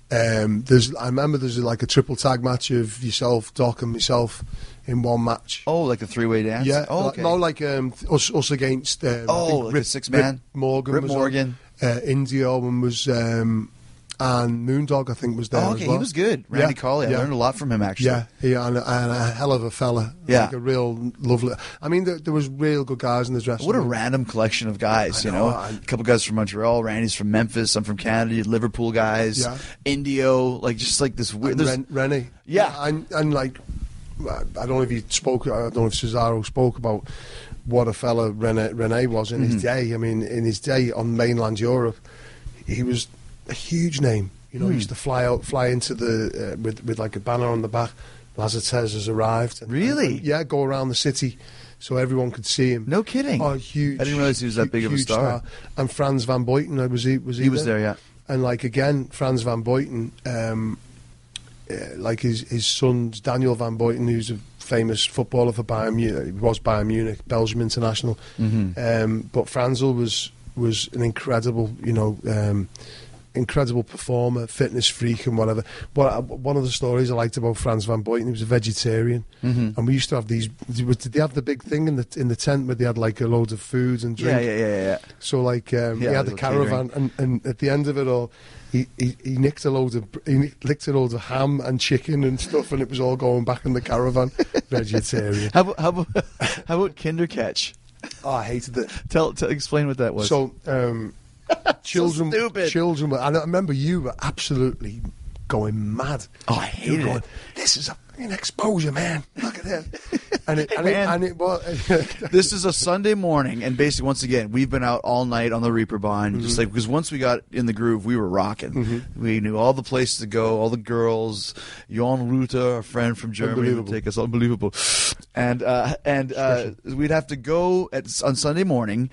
Um, there's I remember there's like a triple tag match of yourself, Doc, and myself in one match. Oh, like the three way dance. Yeah, Oh, like, okay. no, like um, us, us against. Um, Oh, I think like Rip, a six-man? Rip Morgan. Rip was Morgan. On, uh, Indio and was um, and Moondog, I think, was there. Oh, as okay. well. He was good. Randy Yeah, Colley. I yeah. learned a lot from him actually. Yeah, yeah, and, and a hell of a fella. Yeah. Like a real lovely. I mean, there, there was real good guys in the dressing What a room. random collection of guys, I you know, know. I- A couple guys from Montreal, Randy's from Memphis, I'm from Canada, Liverpool guys, Yeah. Indio, like just like this weird. And there's- Ren, Rennie. Yeah. and, and like, I don't know if he spoke. I don't know if Cesaro spoke about what a fella Rene, Rene was in Mm-hmm. his day. I mean, in his day on mainland Europe, he was a huge name. You know, Hmm. he used to fly out, fly into the uh, with with like a banner on the back. Lazartez has arrived. And, Really? and- yeah, go around the city so everyone could see him. No kidding. Oh, huge! I didn't realize he was that hu- big of a huge star. And Franz van Boyten, uh, was he? Was he? He was there, yeah. And like again, Franz van Boyten, um, uh, like his his son's Daniel van Boyten, who's a famous footballer for Bayern Munich. He was Bayern Munich, Belgium international. Mm-hmm. Um, but Franzl was was an incredible, you know. Um, incredible performer, fitness freak and whatever. But one of the stories I liked about Franz van Boyten, he was a vegetarian, Mm-hmm. and we used to have these. Did they have the big thing in the in the tent where they had like a load of food and drink? Yeah, yeah, yeah, yeah. So like um, Yeah, he had the little caravan, and, and at the end of it all, he, he, he nicked a load of he nicked- licked a load of ham and chicken and stuff, and it was all going back in the caravan. Vegetarian. How about how about, how about Kindercatch? Oh, I hated it. Tell, tell explain what that was. So um, children, stupid. children. Were, and I remember you were absolutely going mad. Oh, I You were hated going, it. This is a fucking exposure, man. Look at that. And it, Hey, and, it, man. and it was. This is a Sunday morning, and basically, once again, we've been out all night on the Reaper Bond, Mm-hmm. just like because once we got in the groove, we were rocking. We knew all the places to go, all the girls. Jon Ruta, our friend from Germany, would Unbelievable. take us. Unbelievable, and uh, and uh, we'd have to go at on Sunday morning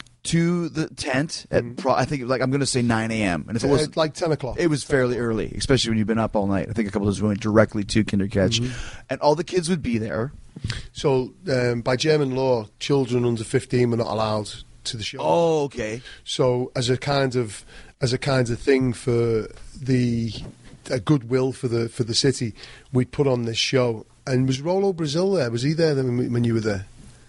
to the tent at pro- I think like I'm going to say nine a.m. and if it was It's like ten o'clock. it was fairly early, especially when you've been up all night. I think a couple of us went directly to Kindercatch, Mm-hmm. and all the kids would be there. So um, by German law, children under fifteen were not allowed to the show. Oh, okay. So as a kind of as a kind of thing for the a goodwill for the for the city, we put on this show. And was Rolo Brazil there? Was he there when, when you were there?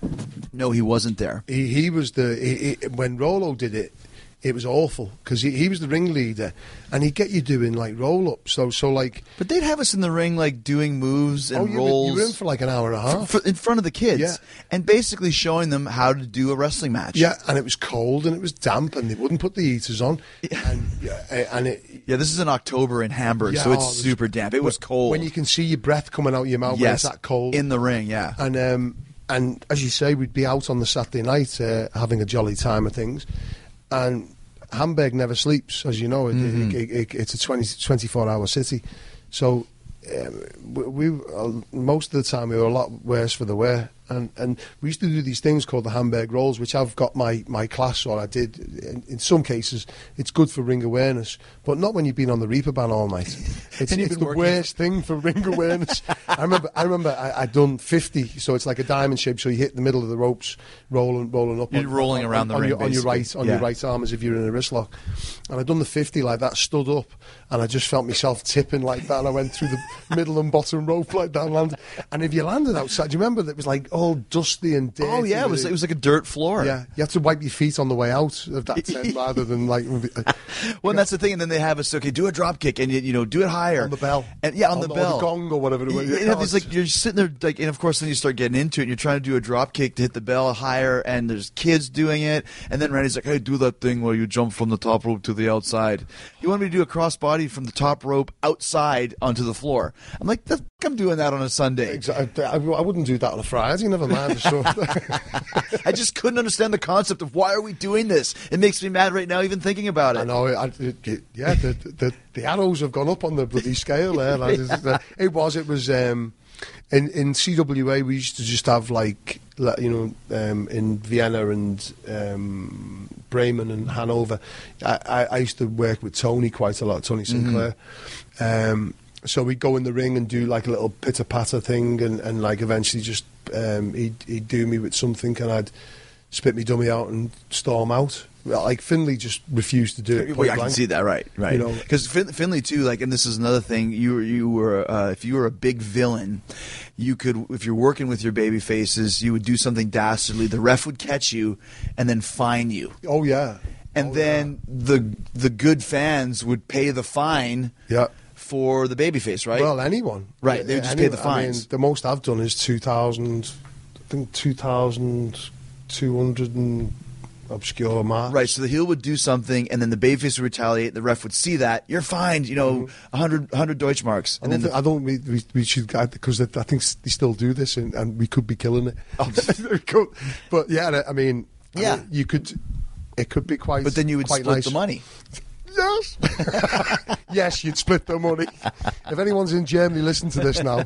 No, he wasn't there. He, he was the he, he, when Rolo did it. It was awful because he, he was the ringleader, and he'd get you doing like roll ups. So so like But they'd have us in the ring, like doing moves and oh you rolls were, you were in for like an hour and a half. f- in front of the kids, Yeah. and basically showing them how to do a wrestling match. Yeah, and it was cold and it was damp, and they wouldn't put the heaters on. And yeah, and it yeah. This is in October in Hamburg, Yeah, so it's oh, it was- super damp. It was cold. when you can see your breath coming out your mouth when yes, it's that cold. in the ring. Yeah, And um, and as you say, we'd be out on the Saturday night uh, having a jolly time of things. And Hamburg never sleeps, as you know. It, Mm-hmm. it, it, it, it's a twenty, twenty-four hour city. So um, we, we uh, most of the time we were a lot worse for the wear. And and we used to do these things called the Hamburg rolls, which I've got my, my class, or I did. In, in some cases, it's good for ring awareness, but not when you've been on the Reaper Band all night. It's, And you've it's been the working- worst thing for ring awareness. I remember I remember I, I'd done fifty, so it's like a diamond shape. So you hit the middle of the ropes, rolling rolling up. You're rolling around the on ring, your, on your right basically. on Yeah. your right arm as if you're in a wrist lock. And I'd done the fifty like that, stood up, and I just felt myself tipping like that. And I went through the middle and bottom rope like that, and landed. And if you landed outside, do you remember that it was like all dusty and dirty? oh yeah, it was it was like a dirt floor. Yeah, you had to wipe your feet on the way out of that tent rather than like Well, and that's the thing, and then they have us okay, do a drop kick, and you, you know, do it higher on the bell. and yeah, on, On the the- or bell, the gong or whatever it was. You, you have these, like you're sitting there, like, and of course, then you start getting into it. and You're trying to do a drop kick to hit the bell higher, and there's kids doing it, and then Randy's like, "Hey, do that thing where you jump from the top rope to the outside." You want me to do a crossbody from the top rope outside onto the floor? I'm like, "The f- I'm doing that on a Sunday." Exactly. I, I wouldn't do that on a Friday. Never mind. So, I just couldn't understand the concept of why are we doing this. It makes me mad right now, even thinking about it. I know. I, it, it- yeah, the, the the arrows have gone up on the bloody scale there. Like, it's, uh, it was. It was. Um, in in C W A, we used to just have like le- you know um, in Vienna and um, Bremen and Hanover. I, I, I used to work with Tony quite a lot, Tony Sinclair. Um, so we'd go in the ring and do like a little pitter patter thing, and, and like eventually just um, he'd, he'd do me with something and I'd spit me dummy out and storm out. Like Finlay just refused to do it. Well, I can blank. see that, right, right. You know, because fin- Finlay too, like, and this is another thing. You were, you were, uh, if you were a big villain, you could, if you're working with your baby faces, you would do something dastardly. The ref would catch you, and then fine you. Oh yeah, and oh, then yeah. the the good fans would pay the fine. Yeah. For the baby face, right? Well, anyone, right? They would just anyone. pay the fines. I mean, the most I've done is two thousand. I think two thousand two hundred and. Obscure marks. Right, so the heel would do something, and then the babyface would retaliate. The ref would see that. You're fined, you know, mm-hmm. one hundred, one hundred Deutschmarks. And I don't, then the, I don't we, we, we should, because I think they still do this, and, and we could be killing it. Oh. But yeah, I mean, yeah, I mean, you could, it could be quite. But then you would quite split nice. the money. Yes. Yes, you'd split the money. If anyone's in Germany, listen to this now.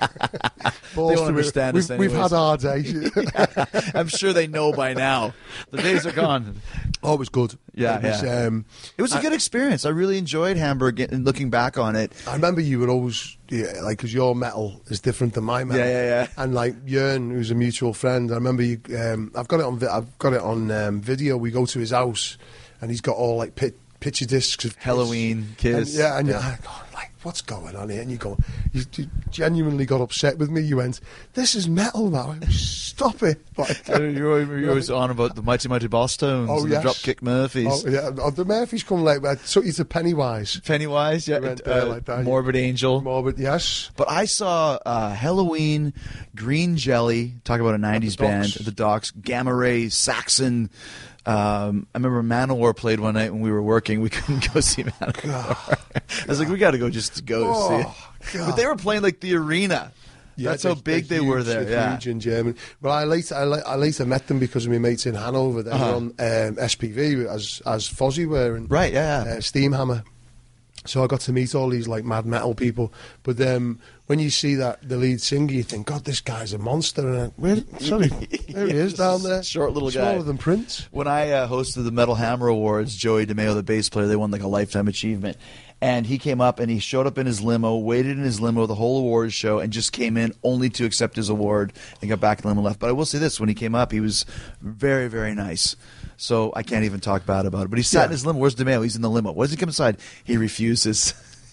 They don't understand we've, us anyways. We've had our day. Yeah. I'm sure they know by now. The days are gone. Oh, it was good. Yeah, it was, yeah. Um, it was a I, good experience. I really enjoyed Hamburg, and looking back on it. I remember you were always, yeah, like, because your metal is different than my metal. Yeah, yeah, yeah. And like Jörn, who's a mutual friend, I remember you. Um, I've got it on. I've got it on um, video. We go to his house, and he's got all like pit. picture discs of Halloween, Kiss. And, yeah, and yeah. you're like, oh, like, what's going on here? And you go, you, you genuinely got upset with me. You went, this is metal now. Stop it. Like, you're, you're always on about the Mighty Mighty Boss Tones oh, and yes. the Dropkick Murphys. Oh, yeah. Oh, the Murphys come like, I took you to Pennywise. Pennywise, yeah. Went there uh, like that. Morbid Angel. Morbid, yes. But I saw uh, Halloween, Green Jelly, talk about a nineties the band, Docks. The Docks, Gamma Ray, Saxon. Um, I remember Manowar played one night when we were working. We couldn't go see Manowar. God, I was like, we got to go just to go oh, see it. God. But they were playing like the arena. Yeah, That's how big they huge, were there. they're Yeah, huge in Germany. But I later, I, la- I later met them because of my mates in Hanover. They Uh-huh. were on um, S P V as as Fozzy were, and right. Yeah, yeah. uh, Steamhammer. So I got to meet all these like mad metal people. But um, when you see that the lead singer, you think, God, this guy's a monster. And I, where, sorry, there he is down there, short little guy, smaller than Prince. When I uh, hosted the Metal Hammer Awards, Joey DeMeo, the bass player, they won like a lifetime achievement. And he came up and he showed up in his limo, waited in his limo the whole awards show, and just came in only to accept his award and got back in the limo and left. But I will say this, when he came up, he was very, very nice. So I can't even talk bad about it. But he sat Yeah. in his limo. Where's DeMeo? He's in the limo. Why does he come inside? He refuses.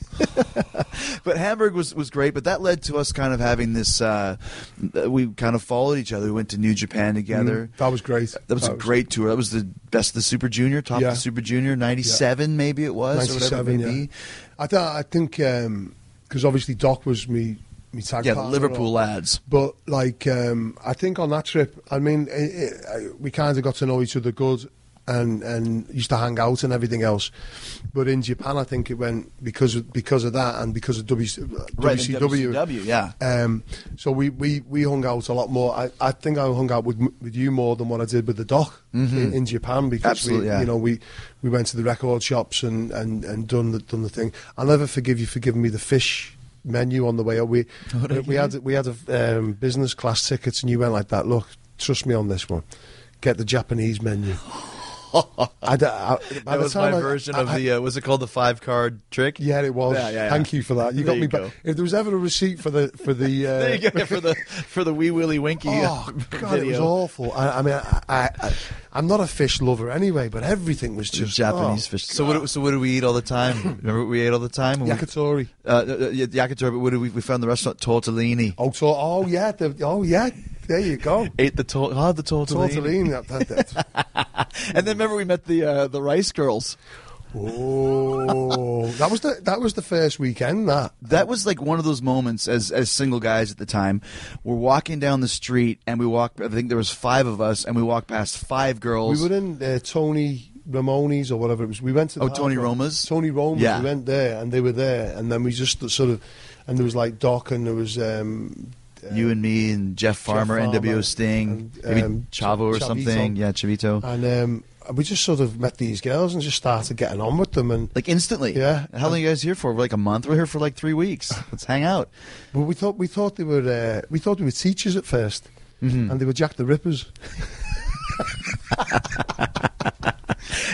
But Hamburg was, was great, but that led to us kind of having this, uh, we kind of followed each other. We went to New Japan together. Mm, that was great. That was that a great tour. That was the best of the Super Junior, top Yeah. of the Super Junior, ninety-seven yeah. maybe it was, or whatever it may yeah. be. I, th- I think, because um, obviously Doc was me, me tag Yeah, the partner Liverpool or, lads. But, like, um, I think on that trip, I mean, it, it, we kind of got to know each other good and, and used to hang out and everything else. But in Japan, I think it went because of, because of that and because of w, Right, W C W. W C W, yeah. Um, so we, we, we hung out a lot more. I, I think I hung out with with you more than what I did with the Doc Mm-hmm. in, in Japan because Absolutely, we, yeah. you know, we, we went to the record shops and, and, and done the done the thing. I'll never forgive you for giving me the fish menu on the way up. We we, we had we had a, um, business class tickets, and you went like that. Look, trust me on this one. Get the Japanese menu. I, d- I, by That the was time my I- version I- of the, uh, was it called the five card trick? Yeah, it was. Yeah, yeah, yeah. Thank you for that. You There got me you back. go. If there was ever a receipt for the for the uh, There you go, for the, for the Wee Willie Winky oh uh, god, it was video. awful. I, I mean, I, I, I I'm not a fish lover anyway, but everything was just Japanese oh, fish. So what, do- so what do we eat all the time? Remember what we ate all the time? When we- Yakitori. Uh, uh, yeah, yakitori, but what did we, we found the restaurant Tortellini. Oh, to, oh yeah, the, oh yeah. There you go. Ate the tor- oh, the tortellini. Tortellini. That, that, that. And then remember we met the uh, the Rice Girls. Oh, that was the that was the first weekend. That That was like one of those moments as as single guys at the time. We're walking down the street and we walked. I think there was five of us, and we walked past five girls. we were in uh, Tony Ramoni's or whatever it was. We went to the Oh, Tony Hard Rock. Roma's? Tony Roma's. Yeah. We went there, and they were there, and then we just sort of, and there was like Doc, and there was. Um, You and me and Jeff Farmer, Farmer N W O Sting, and, maybe um, Chavo or Chavito. something. Yeah, Chavito. And um, we just sort of met these girls and just started getting on with them. And Like instantly. Yeah. How long are you guys here for? We're like a month. We're here for like three weeks. Let's hang out. but we thought we thought they were uh, we thought they were teachers at first, Mm-hmm. and they were Jack the Rippers.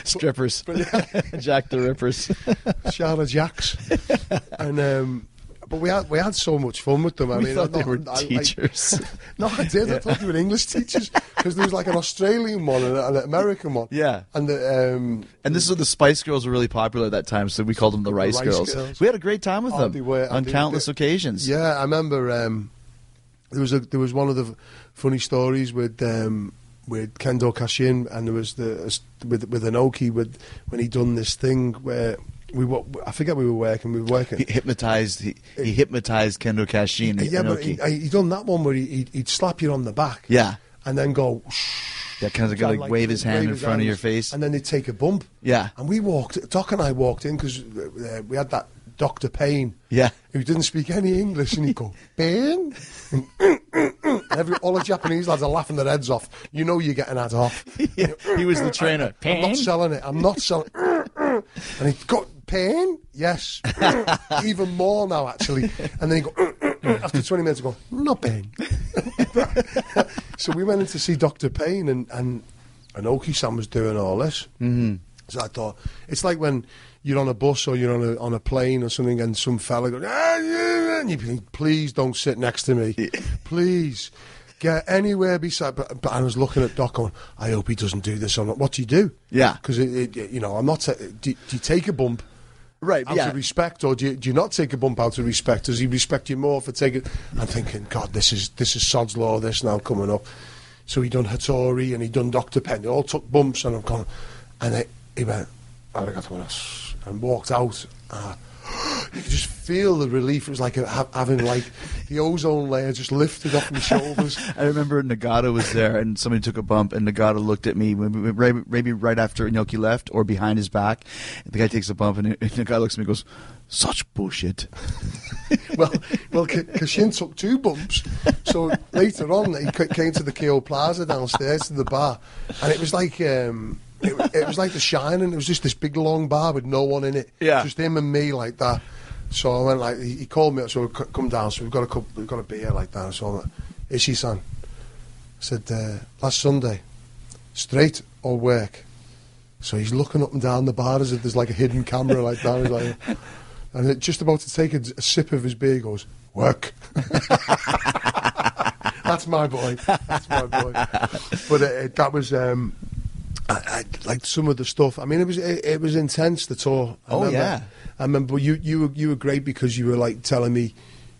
Strippers. Jack the Rippers. Shara Jacks. And um, but we had we had so much fun with them. I we mean, thought I, they were I, teachers. I, no, I did. I thought they were English teachers because there was like an Australian one and an American one. Yeah. and the, um, And this is when the Spice Girls were really popular at that time, so we called them the Rice, Rice Girls. Girls. We had a great time with Oh, them they were- on they- countless they- occasions. yeah, I remember um, there was a there was one of the f- funny stories with. Um, with Kendo Kashin, and there was the with with Inoki with when he done this thing where we were, I forget we were working, we were working. He hypnotized. He, he hypnotized Kendo Kashin. and yeah, but he, Inoki. he done that one where he, he'd, he'd slap you on the back, Yeah. and then go. Yeah, kind of Kind like, of wave his hand wave in his front of your hands, face. and then they'd take a bump. Yeah. and we walked. Doc and I walked in because uh, we had that Doctor Payne. Yeah. Who didn't speak any English, and he'd go, Payne? And every, all the Japanese lads are laughing their heads off. You know you're getting that off. Yeah, he was the trainer. I'm not selling it. I'm not selling And he'd go, Pain? Yes. Even more now, actually. And then he'd go, after twenty minutes, he'd go, no pain. So we went in to see Doctor Payne, and, and, and Oki-san was doing all this. Mm-hmm. So I thought, it's like when you're on a bus or you're on a on a plane or something, and some fella goes, ah, yeah, and you think, please don't sit next to me, please get anywhere beside. But, but I was looking at Doc, going, I hope he doesn't do this. Or not. What do you do? Yeah, because it, it, you know, I'm not. Ta- do, do you take a bump? Right, out yeah. of respect, or do you, do you not take a bump out of respect? Does he respect you more for taking? I'm thinking, God, this is this is sod's law. This now coming up. So he done Hattori and he done Doctor Penn. They all took bumps, and I'm going, and it, he went, arigato, and walked out. Uh, you could just feel the relief. It was like a, ha- having like the ozone layer just lifted off my shoulders. I remember Nagata was there, and somebody took a bump, and Nagata looked at me maybe, maybe right after Inoki left, or behind his back. And the guy takes a bump, and the guy looks at me and goes, "Such bullshit." well, well, K- Kashin took two bumps. So later on, he c- came to the Kyo Plaza downstairs to the bar, and it was like um, it, it was like The Shining. It was just this big long bar with no one in it. Yeah. Just him and me like that. So I went like he, he called me up. So we c- come down. So we've got a couple, we've got a beer like that. So I'm like, Ishii-san, I said uh, last Sunday, straight or work. So he's looking up and down the bar as if there's like a hidden camera like that. He's like. And it, just about to take a, a sip of his beer, he goes, work. That's my boy. That's my boy. But it, it, that was, um, I, I like some of the stuff. I mean, it was it, it was intense, the tour. I Oh, remember, yeah. I remember you, you, were, you were great because you were like telling me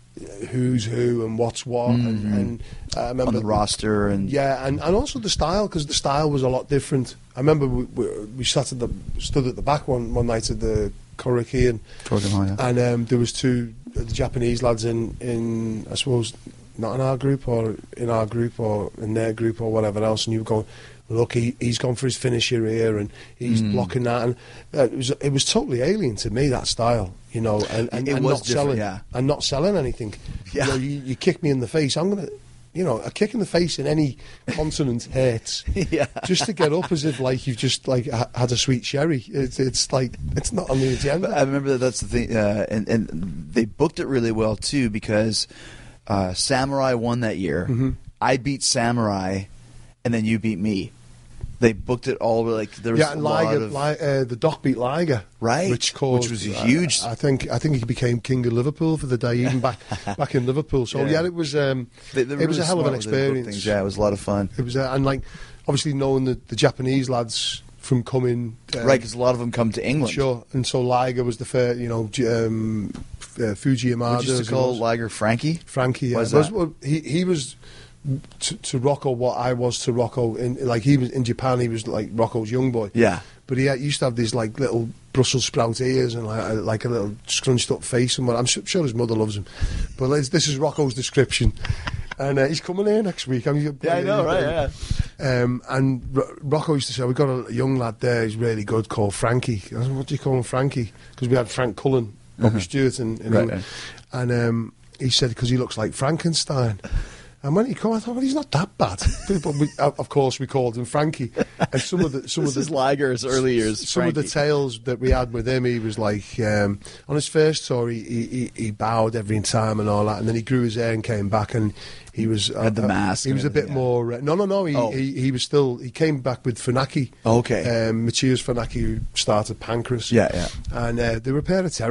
who's who and what's what. Mm-hmm. and, and I remember on the roster. and Yeah, and, and also the style, because the style was a lot different. I remember we, we, we sat at the, stood at the back one, one night at the Korakuen, yeah. and um, there was two uh, the Japanese lads in, in I suppose not in our group or in our group or in their group or whatever else, and you were going, look, he, he's gone for his finisher here and he's Mm. blocking that, and uh, it was it was totally alien to me, that style, you know, and, and, It and was not different, selling yeah. and not selling anything. Yeah. You know, you, you kick me in the face, I'm gonna. You know, a kick in the face in any continent hurts. Yeah. Just to get up as if like you've just like ha- had a sweet sherry. It's it's like it's not on the agenda. But I remember that that's the thing, uh, and and they booked it really well too, because uh, Samurai won that year. Mm-hmm. I beat Samurai, and then you beat me. They booked it all like there was Yeah, a and lot Liger, of Li- uh, the Doc beat Liger, Right, Which caused, which was a uh, huge- I think I think he became king of Liverpool for the day, even back back in Liverpool. So Yeah. yeah, it was um, They- they're it was really a hell of an smart with the book experience. things. Yeah, it was a lot of fun. It was, uh, and like obviously knowing the, the Japanese lads from coming, um, Right, because a lot of them come to England. sure, and so Liger was the first, you know, J- um, uh, Fuji Yamada. We used as to he call was. Liger Frankie. Frankie, yeah. Why is But that? well, he he was to, to Rocco what I was to Rocco. In like he was in Japan, he was like Rocco's young boy. Yeah. But he had, used to have these like little Brussels sprout ears and like, like a little scrunched up face and what. I'm su- sure his mother loves him. But let's, this is Rocco's description, and uh, he's coming here next week. I mean, Yeah, I know, right? Yeah. Um, and R- Rocco used to say, "We've got a young lad there. He's really good, called Frankie." I said, "What do you call him, Frankie?" Because we had Frank Cullen, Bobby Stewart, in, in Right, England. And um, he said, "Because he looks like Frankenstein." And when he came, I thought, well, he's not that bad. But we, of course, we called him Frankie. And some of the some This of is the Liger's early years. some of the Frankie. tales that we had with him, he was like, um, on his first tour, he, he, he bowed every time and all that, and then he grew his hair and came back, and he was uh, Had the uh, mask He and was a bit everything, yeah. more. Uh, no, no, no. He, Oh. he he was still. He came back with Funaki. Okay. Um, Machias Funaki, who started Pancras. Yeah, yeah. And uh, they were a pair of terrors.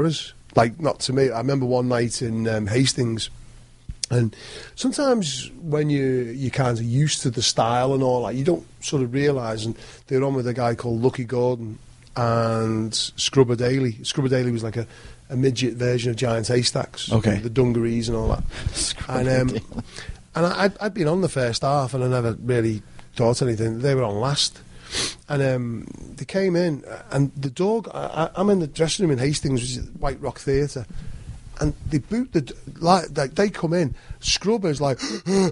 like not to me. I remember one night in um, Hastings, and sometimes when you you kind of used to the style and all that, you don't sort of realise. And they were on with a guy called Lucky Gordon and Scrubber Daly. Scrubber Daly was like a, a midget version of Giant Haystacks. Okay. The dungarees and all that. and um, and I, I'd, I'd been on the first half and I never really thought anything. They were on last. And um, they came in, and the dog. I, I'm in the dressing room in Hastings, which is White Rock Theatre, and they boot the like. They come in. Scrubber's like,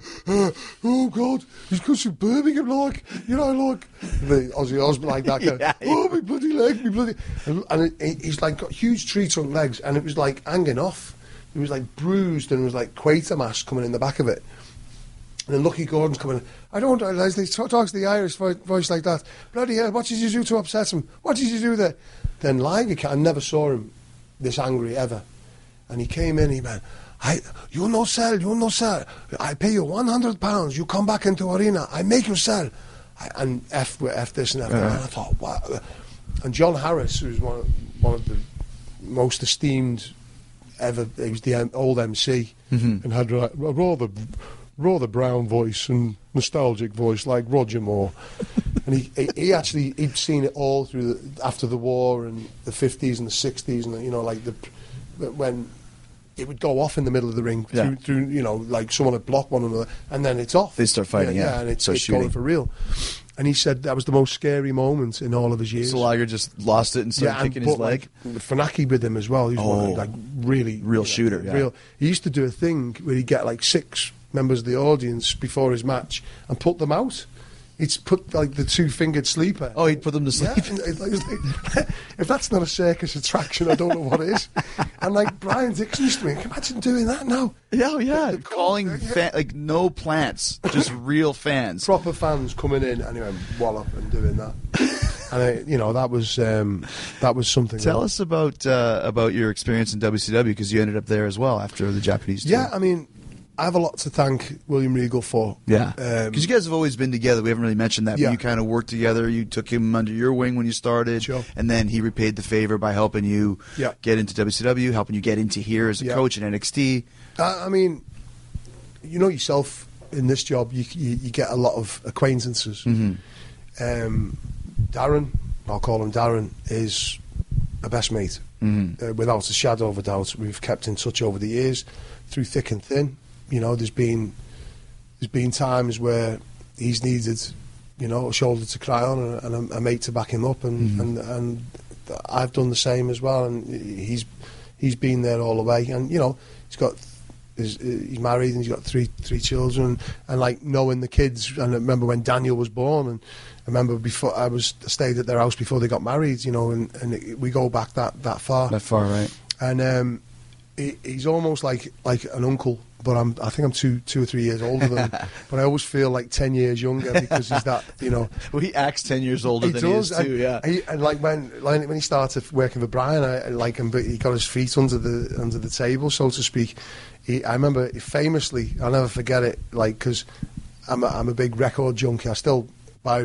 oh God, he's got some Birmingham, like you know, like the Ozzy Osbourne, like that. Kind yeah, of, oh my bloody leg, my bloody, and, and it, he's like got huge tree trunk legs, and it was like hanging off. It was like bruised, and it was like Quatermass coming in the back of it. And then Lucky Gordon's coming in. I don't realise he talks the Irish voice like that. Bloody hell, what did you do to upset him? What did you do there? Then Liger, I never saw him this angry ever. And he came in, he went, I, you no sell, you no sell. I pay you one hundred pounds, you come back into arena, I make you sell. I, and F, F this and F that. Yeah. And I thought, wow. And John Harris, who's one of, one of the most esteemed ever, he was the um, old M C, Mm-hmm. and had a rather... rather brown voice and nostalgic voice like Roger Moore. And he, he, he actually, he'd seen it all through the, after the war and the fifties and the sixties and, the, you know, like the, when it would go off in the middle of the ring Yeah. through, through, you know, like someone would block one another and then it's off. They start fighting, yeah. Yeah, and it's, Start it's going shooting. for real. And he said that was the most scary moment in all of his years. So Liger just lost it and started and kicking his put, leg. Like, Funaki with him as well. He was one Oh. of, like really Real you know, shooter, yeah. Real. He used to do a thing where he'd get like six members of the audience before his match and put them out. He'd put like the two-fingered sleeper. Oh, he'd put them to sleep. Yeah, and it was like, if that's not a circus attraction, I don't know what is. And like Brian Dixon used to be, can you imagine doing that now? Yeah, yeah. The- the Calling cold- yeah. fan, like no plants, just real fans. Proper fans coming in and he went wallop and doing that. And I, you know that was um, that was something. Tell that, us about uh, about your experience in W C W because you ended up there as well after the Japanese tour. Yeah, I mean, I have a lot to thank William Regal for. Yeah, Um, because you guys have always been together. We haven't really mentioned that, Yeah. but you kind of worked together. You took him under your wing when you started, Sure. and then he repaid the favor by helping you Yeah. get into W C W, helping you get into here as a Yeah. coach in N X T. I, I mean, you know yourself in this job, you you, you get a lot of acquaintances. Mm-hmm. Um, Darren, I'll call him Darren, is a best mate. Mm-hmm. Uh, without a shadow of a doubt, we've kept in touch over the years, through thick and thin. You know, there's been there's been times where he's needed, you know, a shoulder to cry on and, and a, a mate to back him up, and, Mm-hmm. and and I've done the same as well. And he's he's been there all the way. And you know, he's got he's, he's married and he's got three three children. And like knowing the kids, and I remember when Daniel was born, and I remember before I was I stayed at their house before they got married. You know, and and it, we go back that that far. That far, right? And um, he, he's almost like like an uncle, but I'm I think I'm two two or three years older than him. But I always feel like ten years younger because he's that, you know. Well, he acts ten years older He than does, he is too. and, Yeah. he, and like when like when he started working for Brian, I, I like him, but he got his feet under the under the table, so to speak. He, I remember famously, I'll never forget it, like because I'm a, I'm a big record junkie. I still buy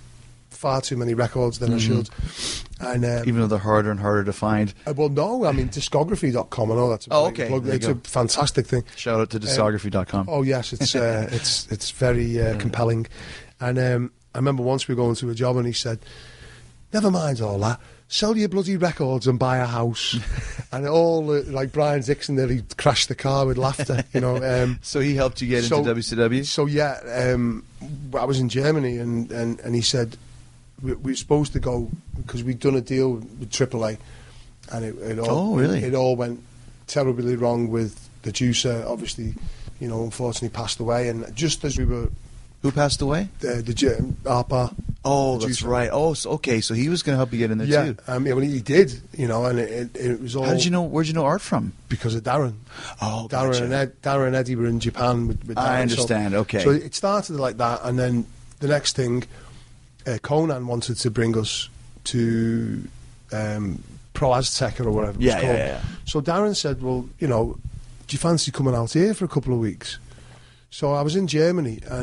far too many records than I should. And um, Even though they're harder and harder to find. uh, well, no, I mean discography dot com. I know that's a Oh, big okay. plug. There you It's go. a fantastic thing. Shout out to discography dot com. Oh yes, it's uh, it's it's very uh, compelling. And um, I remember once we were going to a job, and he said, "Never mind all that. Sell your bloody records and buy a house." And all uh, like Brian Dixon, there he crashed the car with laughter. You know. Um, So he helped you get so- into W C W? So yeah, um, I was in Germany, and, and, and he said we, we were supposed to go because we'd done a deal with triple A, and it, it all Oh, really? it all went terribly wrong with the juicer. Obviously, you know, unfortunately passed away, and just as we were Who passed away? the the Ger- Arpa. Oh, the that's juicer. right. Oh, so, okay. So he was going to help you get in there Yeah, too. um, yeah, well, he did, you know, and it, it, it was all How did you know? Where'd you know Art from? because of Darren. Oh, Darren gotcha. and Ed, Darren and Eddie were in Japan with, with Darren. I so- understand, okay. So it started like that, and then the next thing, uh, Conan wanted to bring us to um, Pro Azteca or whatever Yeah, it was yeah, called. yeah, yeah. So Darren said, well, you know, do you fancy coming out here for a couple of weeks? So I was in Germany, and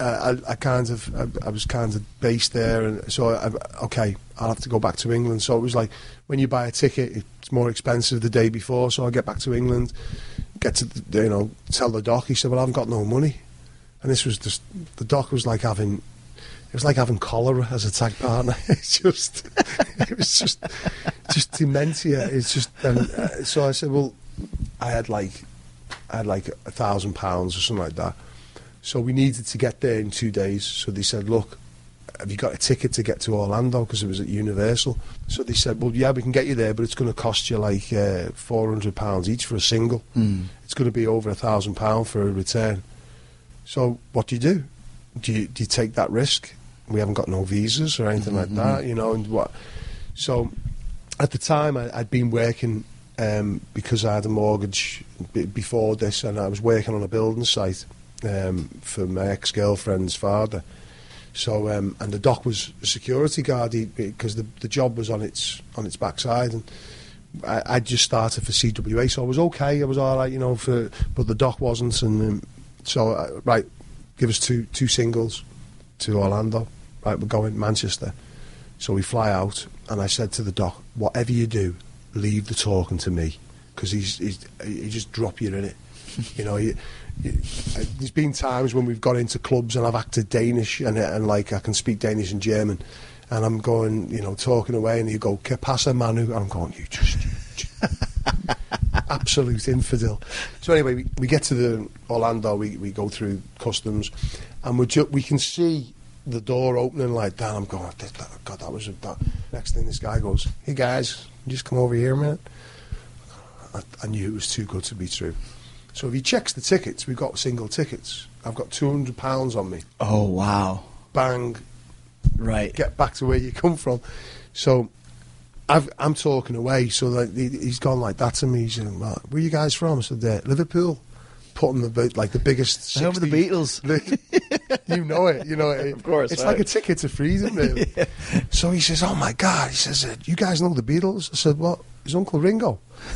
uh, I, I kind of, I, I was kind of based there, and so I, okay, I'll have to go back to England. So it was like when you buy a ticket, it's more expensive the day before. So I get back to England, get to the, you know tell the doc. He said, "Well, I haven't got no money," and this was just the doc was like having. It was like having cholera as a tag partner. It's just, it was just, just dementia. It's just, and uh, so I said, well, I had like, I had like a thousand pounds or something like that. So we needed to get there in two days. So they said, look, have you got a ticket to get to Orlando? Because it was at Universal. So they said, well, yeah, we can get you there, but it's going to cost you like uh, four hundred pounds each for a single. Mm. It's going to be over a thousand pounds for a return. So what do you do? Do you, do you take that risk? We haven't got no visas or anything mm-hmm. like that, you know. And what? So, at the time, I, I'd been working um, because I had a mortgage b- before this, and I was working on a building site um, for my ex-girlfriend's father. So, um, and the doc was a security guard because the the job was on its on its backside, and I I just started for C W A, so I was okay. I was all right, you know. For but the doc wasn't, and um, so uh, right, give us two two singles to Orlando. Right, we're going to Manchester. So we fly out, and I said to the doc, whatever you do, leave the talking to me, because he's, he's he just drop you in it. You know, he, he, there's been times when we've got into clubs and I've acted Danish, and, and like I can speak Danish and German, and I'm going, you know, talking away, and you go, "Que pasa, Manu?" And I'm going, you just... You just absolute infidel. So anyway, we, we get to the Orlando, we, we go through customs, and we ju- we can see the door opening like that. I'm going, God, that was a, that. Next thing, this guy goes, "Hey guys, just come over here a minute." I, I knew it was too good to be true. So if he checks the tickets, we've got single tickets. I've got two hundred pounds on me. Oh, wow. Bang. Right. Get back to where you come from. So I've, I'm talking away. So like, he, he's gone like that to me. He's saying, well, "Where are you guys from?" I said, uh, "Liverpool." Putting the like the biggest. Home of the Beatles. You know it. You know it. Of course. It's right. like a ticket to freedom, really. Yeah. So he says, "Oh my God!" He says, uh, "You guys know the Beatles?" I said, "What? His Uncle Ringo?"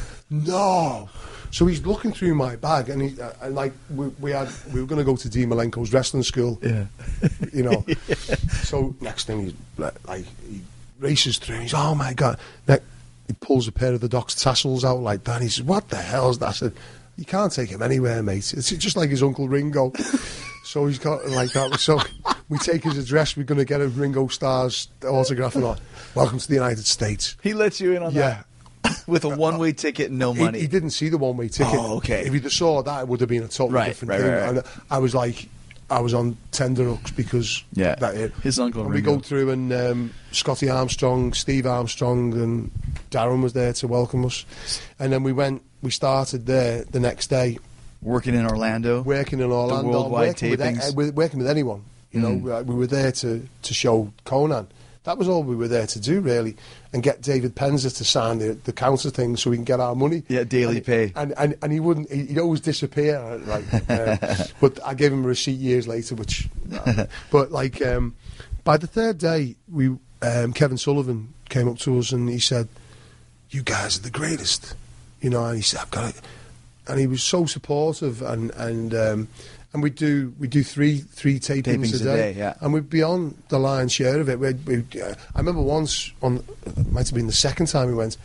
No. So he's looking through my bag, and he uh, and like we, we had we were going to go to Dean Malenko's wrestling school. Yeah. You know. Yeah. So next thing he's like he races through. And he's, "Oh my God!" Next, he pulls a pair of the doc's tassels out like that. And he says, "What the hell's that?" I said, "You can't take him anywhere, mate. It's just like his Uncle Ringo." So he's got like that. So we take his address. We're going to get a Ringo Starr's autograph and all. "Welcome to the United States." He lets you in on yeah. that? With a one-way ticket and no money? He, he didn't see the one-way ticket. Oh, okay. If he'd have saw that, it would have been a totally right, different right, thing. Right, right. And I was like, I was on tenterhooks because yeah. that it. His Uncle and Ringo. we go through, and um, Scotty Armstrong, Steve Armstrong, and Darren was there to welcome us. And then we went, we started there the next day. Working in Orlando? Working in Orlando. The worldwide working tapings? With, uh, working with anyone. You know, mm. we were there to, to show Conan. That was all we were there to do, really, and get David Penza to sign the, the counter thing so we can get our money. Yeah, daily and, pay. And, and and he wouldn't. He'd always disappear. Like, uh, but I gave him a receipt years later. Which, uh, but like, um, by the third day, we um, Kevin Sullivan came up to us and he said, "You guys are the greatest," you know. And he said, "I've got it," and he was so supportive, and and. Um, And we do we do three three tapings, tapings a day, a day yeah. and we'd be on the lion's share of it. We, we, uh, I remember once on it might have been the second time we went.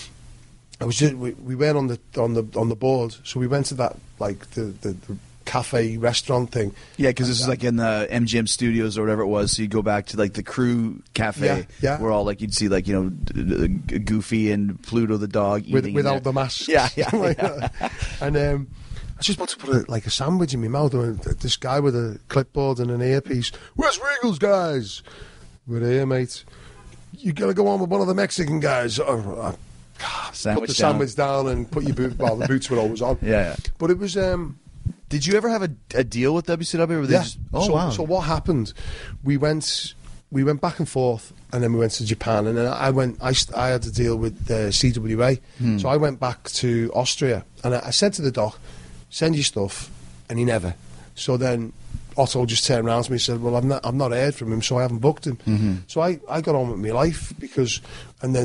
I was just we, we went on the on the on the board, so we went to that like the the, the cafe restaurant thing. Yeah, because this is like in the M G M studios or whatever it was. So you go back to like the crew cafe, yeah, yeah. where all like you'd see like you know Goofy and Pluto the dog eating With, without the mask. Yeah, yeah, yeah. and. Um, I was just about to put a, like a sandwich in my mouth, and this guy with a clipboard and an earpiece. "Where's Regals, guys?" "We're here, mate. You got to go on with one of the Mexican guys." Oh, I sandwich put the down. sandwich down and put your boot. Well, the boots were always on. Yeah, yeah. But it was. Um, Did you ever have a, a deal with W C W? Or were they yeah. just, oh so, wow. So what happened? We went. We went back and forth, and then we went to Japan, and then I went. I, I had to deal with uh, C W A, hmm. so I went back to Austria, and I, I said to the doc, "Send your stuff," and he never. So then Otto just turned around to me and said, "Well, I've not, I've not heard from him, so I haven't booked him." Mm-hmm. So I, I got on with my life because, and then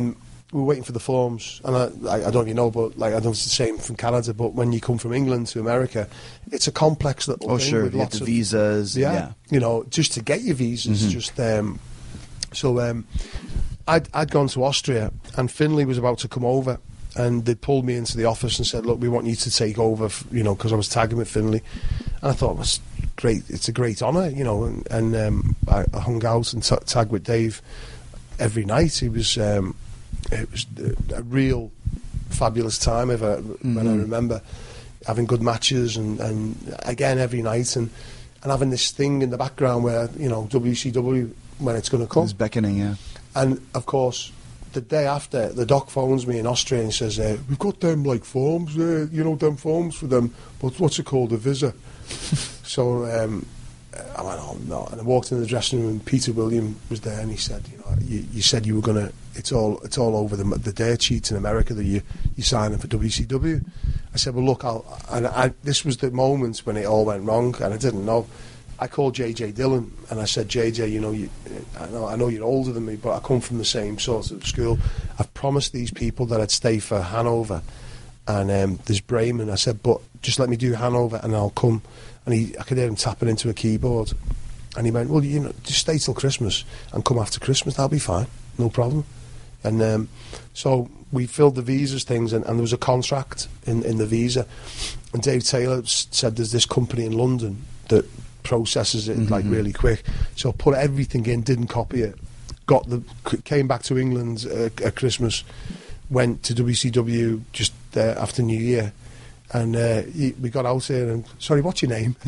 we were waiting for the forms, and I, I, I don't know if you know, but like I don't know if it's the same from Canada, but when you come from England to America, it's a complex little Oh, thing sure. with You get lots the of visas. yeah, Yeah. you know, just to get your visas, Mhm. just um, so um, I'd I'd gone to Austria, and Finlay was about to come over, and they pulled me into the office and said, "Look, we want you to take over," f- you know, because I was tagging with Finlay, and I thought it was great. It's a great honour, you know, and, and um, I, I hung out and t- tagged with Dave every night. He was. Um, It was a real fabulous time ever when I Mhm. remember having good matches and, and again every night and, and having this thing in the background where, you know, W C W, when it's going to It come. was beckoning, yeah. And of course, the day after, the doc phones me in Austria and says, uh, "We've got them like forms, uh, you know, them forms for them, but what's it called, a visa?" So um, I went, "Oh no!" And I walked in the dressing room, and Peter William was there, and he said, "You know, you, you said you were gonna. It's all, it's all over the the date sheets in America that you you signing for W C W." I said, "Well, look, I'll." And I, this was the moment when it all went wrong, and I didn't know. I called J J Dillon, and I said, "J J, you know, you, I know, I know you're older than me, but I come from the same sort of school. I've promised these people that I'd stay for Hanover, and um, there's Bremen." I said, "But just let me do Hanover, and I'll come." And he, I could hear him tapping into a keyboard, and he went, "Well, you know, just stay till Christmas and come after Christmas. That'll be fine, no problem." And um, so we filled the visas things, and, and there was a contract in, in the visa. And Dave Taylor s- said, "There's this company in London that processes it like Mhm. really quick." So I put everything in, didn't copy it, got the c- came back to England uh, at Christmas, went to W C W just uh, after New Year, and uh, he, we got out here and, "Sorry, what's your name?"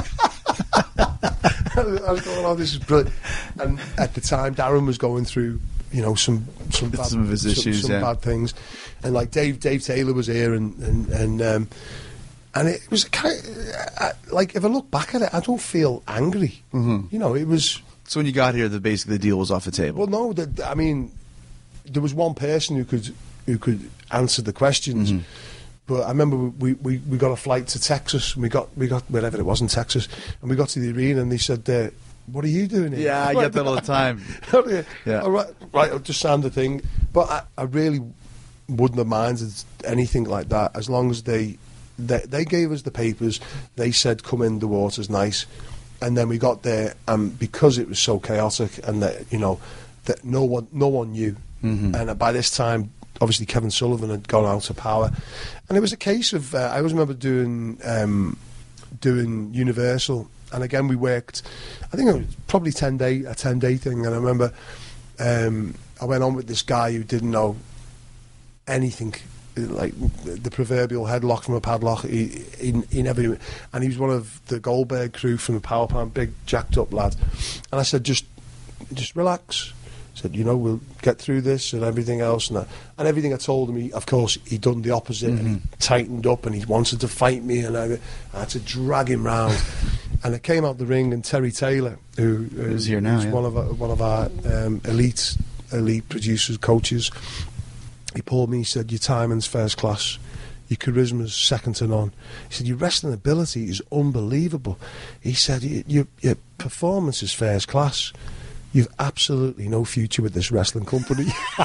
I was going, "Oh, this is brilliant." And at the time, Darren was going through, you know, some some bad, Some of his issues, some yeah. bad things, and like Dave Dave Taylor was here, and and and, um, and it was kind of I, like, if I look back at it, I don't feel angry. Mhm. You know, it was. So when you got here, the basically the deal was off the table. Well, no, the, I mean, there was one person who could who could answer the questions. Mhm. But I remember we, we, we got a flight to Texas, and we got we got wherever it was in Texas, and we got to the arena, and they said, uh, "What are you doing here?" Yeah, I get that all the time. Yeah. All right, right, I'll just signed the thing. But I, I really wouldn't have minded anything like that, as long as they, they they gave us the papers. They said, "Come in, the water's nice," and then we got there, and because it was so chaotic, and that, you know, that no one no one knew, Mhm. and by this time, obviously Kevin Sullivan had gone out of power, and it was a case of uh, I always remember doing um, doing Universal, and again we worked. I think it was probably ten day a ten day thing, and I remember um, I went on with this guy who didn't know anything, like the proverbial headlock from a padlock. He, he, he never, knew it. And he was one of the Goldberg crew from the power plant, big jacked up lad. And I said, just just relax. Said, you know, we'll get through this and everything else. And, I, and everything I told him, he, of course, he'd done the opposite, and he tightened up, and he wanted to fight me, and I, I had to drag him round. And I came out the ring, and Terry Taylor, who Who's here now, is yeah. one of our, one of our um, elite elite producers, coaches, he pulled me. He said, "Your timing's first class. Your charisma's second to none." He said, "Your wrestling ability is unbelievable." He said, "Your, your, your performance is first class. You've absolutely no future with this wrestling company."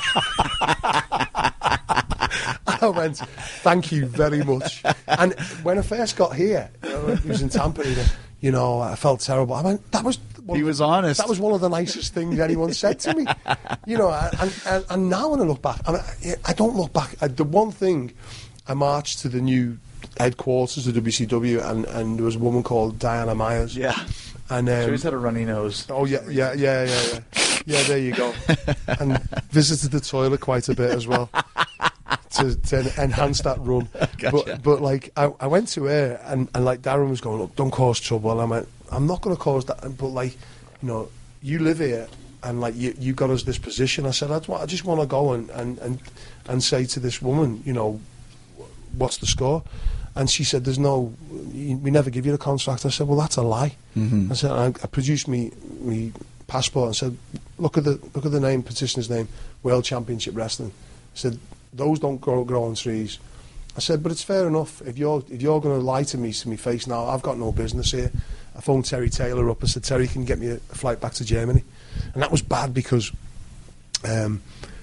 I went, "Thank you very much." And when I first got here, you know, it was in Tampa, you know, I felt terrible. I went, that was... One He was honest. That was one of the nicest things anyone said to me. You know, and, and, and now when I look back, I, mean, I don't look back. I, the one thing, I marched to the new headquarters of W C W, and, and there was a woman called Diana Myers. Yeah. And, um, She always had a runny nose. Oh, yeah, yeah, yeah, yeah, yeah. Yeah, there you go. And visited the toilet quite a bit as well to, to enhance that run. Gotcha. But, but like, I, I went to her, and, and like, Darren was going, "Look, don't cause trouble." And I went, "I'm not going to cause that." But like, you know, you live here, and like, you, you got us this position. I said, I, I just want to go and, and, and, and say to this woman, you know, what's the score? And she said, "There's no, we never give you the contract." I said, "Well, that's a lie." Mhm. I said, I, I produced me me passport and said, "Look at the look at the name, petitioner's name, World Championship Wrestling." I said, "Those don't grow, grow on trees." I said, "But it's fair enough. If you're if you're going to lie to me to my face now, I've got no business here." I phoned Terry Taylor up. I said, "Terry, can you get me a, a flight back to Germany?" And that was bad because um,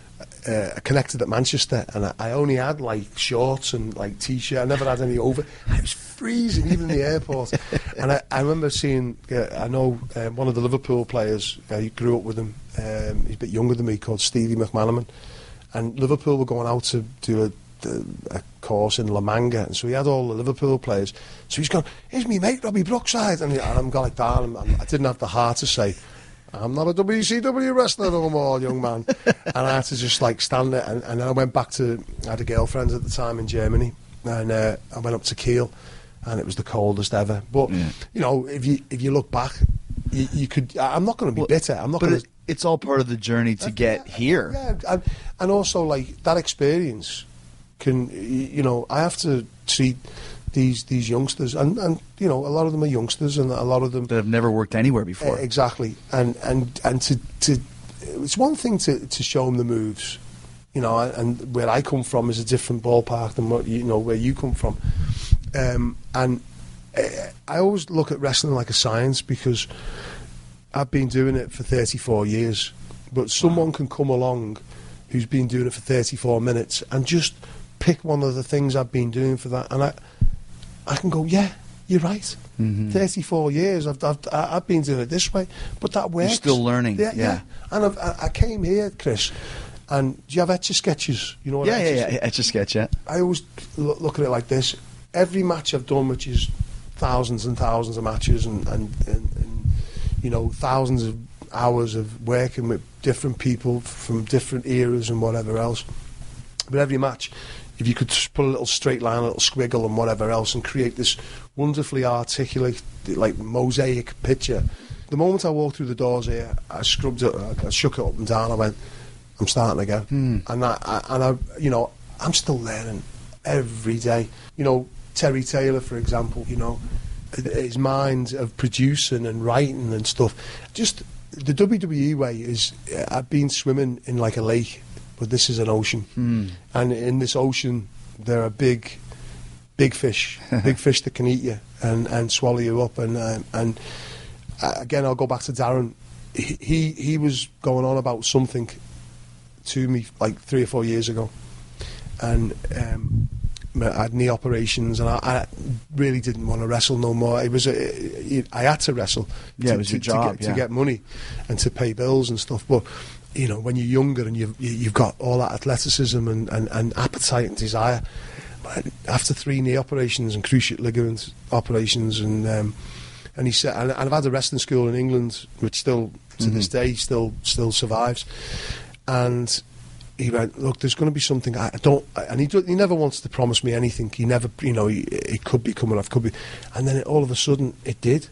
uh, connected at Manchester, and I, I only had like shorts and like t-shirt. I never had any over. I was freezing even in the airport. And I, I remember seeing, uh, I know uh, one of the Liverpool players, I grew up with him, um, he's a bit younger than me, called Stevie McManaman, and Liverpool were going out to do a a course in La Manga, and so he had all the Liverpool players. So he's gone, here's me mate Robbie Brookside, and, he, and I'm going like that, and I'm, I didn't have the heart to say, I'm not a W C W wrestler no more, young man. And I had to just like stand there, and, and then I went back to, I had a girlfriend at the time in Germany, and uh, I went up to Kiel, and it was the coldest ever. But yeah. you know, if you if you look back, you, you could. I'm not going to be well, bitter. I'm not going to. It's all part of the journey to uh, get yeah, here. Yeah, and, and also like that experience. Can you know? I have to treat these these youngsters, and, and you know, a lot of them are youngsters, and a lot of them that have never worked anywhere before. Uh, exactly, and and and to to it's one thing to, to show them the moves, you know, and where I come from is a different ballpark than what you know where you come from, um, and uh, I always look at wrestling like a science because I've been doing it for thirty-four years, but someone wow. can come along who's been doing it for thirty-four minutes and just pick one of the things I've been doing for that, and I, I can go, yeah, you're right. Mm-hmm. thirty-four years, I've, I've, I've been doing it this way, but that works. You're still learning, yeah. yeah. yeah. And I've, I came here, Chris, and do you have Etch-a-Sketches? You know what yeah, Etch-a- yeah, yeah, Etch-a-Sketch, yeah. I always look, look at it like this. Every match I've done, which is thousands and thousands of matches, and, and, and, and you know, thousands of hours of working with different people from different eras and whatever else. But every match, if you could just put a little straight line, a little squiggle and whatever else, and create this wonderfully articulate, like mosaic picture. The moment I walked through the doors here, I scrubbed it, I shook it up and down. I went, I'm starting again, mm. and I, I, and I, you know, I'm still learning every day. You know, Terry Taylor, for example, you know, his mind of producing and writing and stuff. Just the W W E way is, I've been swimming in like a lake, but this is an ocean, mm. and in this ocean there are big, big fish, big fish that can eat you and, and swallow you up. And uh, and uh, again, I'll go back to Darren. He, he he was going on about something to me like three or four years ago, and um, I had knee operations, and I, I really didn't want to wrestle no more. It was a, it, I had to wrestle. Yeah, to, it was to, your job to get, yeah. to get money and to pay bills and stuff. But you know, when you're younger and you've you've got all that athleticism and, and, and appetite and desire, but after three knee operations and cruciate ligament operations, and um, and he said, and, and I've had a wrestling school in England, which still to mm-hmm. this day still still survives, and he went, look, there's going to be something I don't, and he do, he never wants to promise me anything. He never, you know, he, it could be coming off, could be, and then it, all of a sudden it did,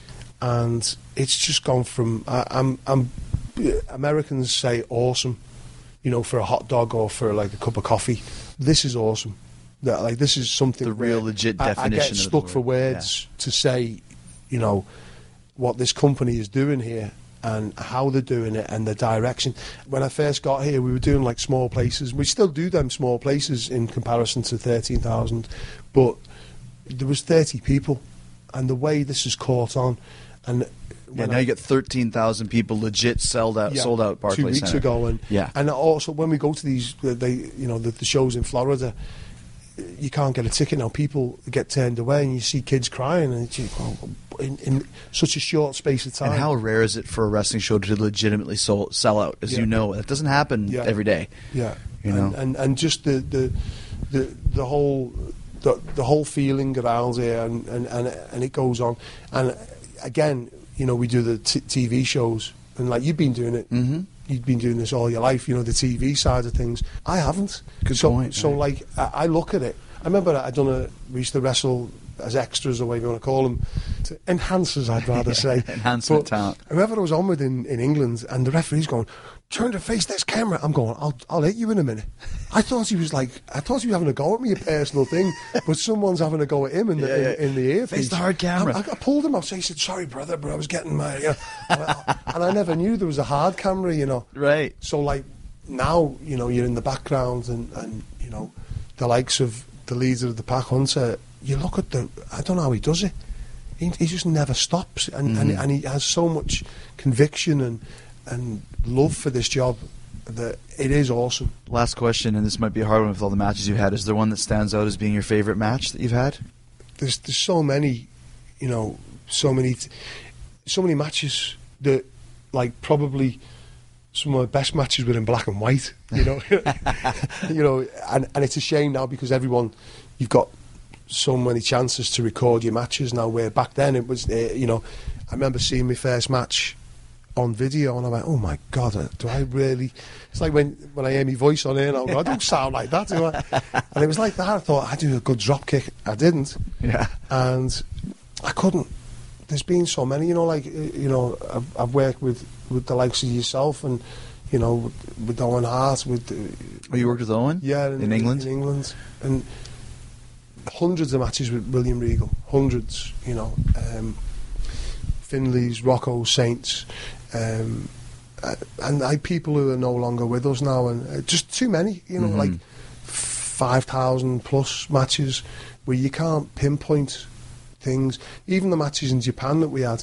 and it's just gone from I, I'm I'm. Americans say awesome, you know, for a hot dog or for like a cup of coffee. This is awesome. That like this is something the real legit definition. I, I get stuck for words yeah. to say, you know, what this company is doing here and how they're doing it and the direction. When I first got here, we were doing like small places. We still do them small places in comparison to thirteen thousand, but there was thirty people, and the way this has caught on, and. Yeah, now I, you get thirteen thousand people legit sold out, yeah, sold out Barclays two weeks Center. ago, and yeah, and also when we go to these, they you know the, the shows in Florida, you can't get a ticket now. People get turned away, and you see kids crying, and it's oh, in, in such a short space of time. And how rare is it for a wrestling show to legitimately sold, sell out? As yeah. you know, that doesn't happen yeah. every day. Yeah, you know, and and, and just the the the, the whole the, the whole feeling around here, and, and and and it goes on, and again. You know, we do the t- T V shows, and like you've been doing it, mm-hmm. you've been doing this all your life. You know, the T V side of things. I haven't. Good so, point. So, right. like, I, I look at it. I remember I done a. We used to wrestle as extras, or whatever you want to call them, to enhancers, I'd rather say. Enhancement but talent. Whoever I was on with in, in England, and the referee's going, turn to face this camera. I'm going, I'll I'll hit you in a minute. I thought he was like, I thought he was having a go at me, a personal thing, but someone's having a go at him in the yeah, yeah. In, in the earpiece. Face the hard camera. I, I pulled him off, so he said, sorry, brother, but I was getting my, you know, and, I, and I never knew there was a hard camera, you know. Right. So like now, you know, you're in the background, and, and you know, the likes of the leader of the Pack Hunter. You look at the, I don't know how he does it. He, he just never stops, and, mm-hmm. and and he has so much conviction and and love for this job. the, it is awesome. Last question, and this might be a hard one with all the matches you've had. Is there one that stands out as being your favorite match that you've had? There's there's so many, you know, so many, so many matches that, like, probably some of the best matches were in black and white. You know, you know, and and it's a shame now because everyone, you've got so many chances to record your matches now. Where back then it was, uh, you know, I remember seeing my first match on video and I went, oh my God, uh, do I really? It's like when, when I hear my voice on air and I go, I don't sound like that, do I? And it was like that. I thought, I do a good drop kick. I didn't. Yeah. And I couldn't. There's been so many, you know, like, you know, I've, I've worked with, with the likes of yourself and, you know, with, with Owen Hart. With, uh, oh, you worked with Owen? Yeah. In, in England? In England. And hundreds of matches with William Regal. Hundreds, you know. Um, Finley's, Rocco, Saints. Um, uh, and I people who are no longer with us now, and uh, just too many, you know, mm-hmm. like five thousand plus matches where you can't pinpoint things. Even the matches in Japan that we had,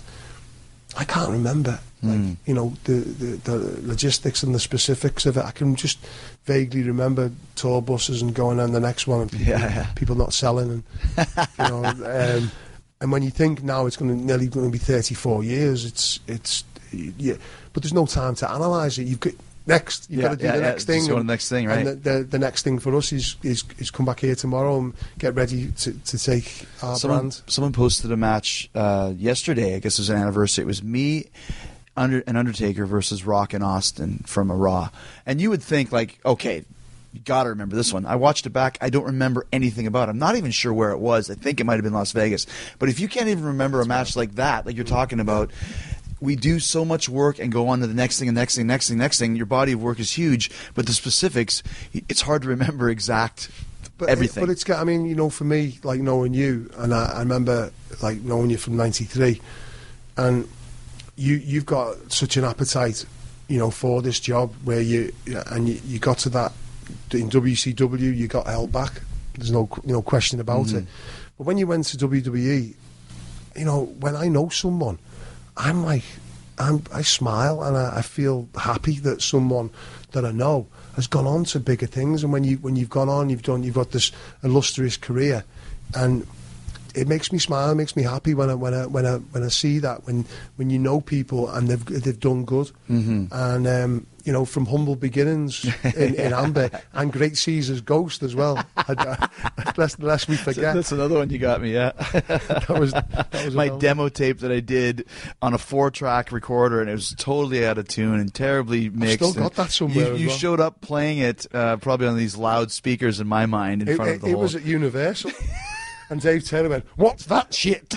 I can't remember, mm. like, you know, the, the, the logistics and the specifics of it. I can just vaguely remember tour buses and going on the next one and people, yeah, yeah. people not selling, and you know. Um, and when you think now it's going to nearly going to be thirty-four years, it's it's. Yeah, but there's no time to analyse it. You've got next. You've yeah, got to do yeah, the yeah, next thing. Just go to the next thing, right? And the, the, the next thing for us is, is is come back here tomorrow and get ready to, to take our someone, brand. Someone posted a match uh, yesterday. I guess it was an anniversary. It was me, under an Undertaker versus Rock and Austin from a Raw. And you would think, like, okay, you got to remember this one. I watched it back. I don't remember anything about it. I'm not even sure where it was. I think it might have been Las Vegas. But if you can't even remember a match like that, like you're talking about. We do so much work and go on to the next thing and next thing, next thing, next thing. Your body of work is huge, but the specifics, it's hard to remember exact but everything. It, but it's got, I mean, you know, for me, like knowing you, and I, I remember like knowing you from ninety-three, and you, you've got such an appetite, you know, for this job where you, and you, you got to that, in W C W, you got held back. There's no, you know, question about mm. it. But when you went to W W E, you know, when I know someone, I'm like, I'm, I smile and I, I feel happy that someone that I know has gone on to bigger things. And when you when you've gone on, you've done, you've got this illustrious career, and it makes me smile. It makes me happy when I when I when I when I see that when when you know people and they've they've done good, mm-hmm. and um, you know, from humble beginnings in, in Amber and Great Caesar's Ghost as well. I, I, lest, lest we forget. That's another one you got me. Yeah, that was, that was my demo tape that I did on a four-track recorder, and it was totally out of tune and terribly mixed. I've still got that somewhere. You, as you well. showed up playing it uh, probably on these loudspeakers in my mind in it, front it, of the it whole. It was at Universal, and Dave Taylor went, "What's that shit?"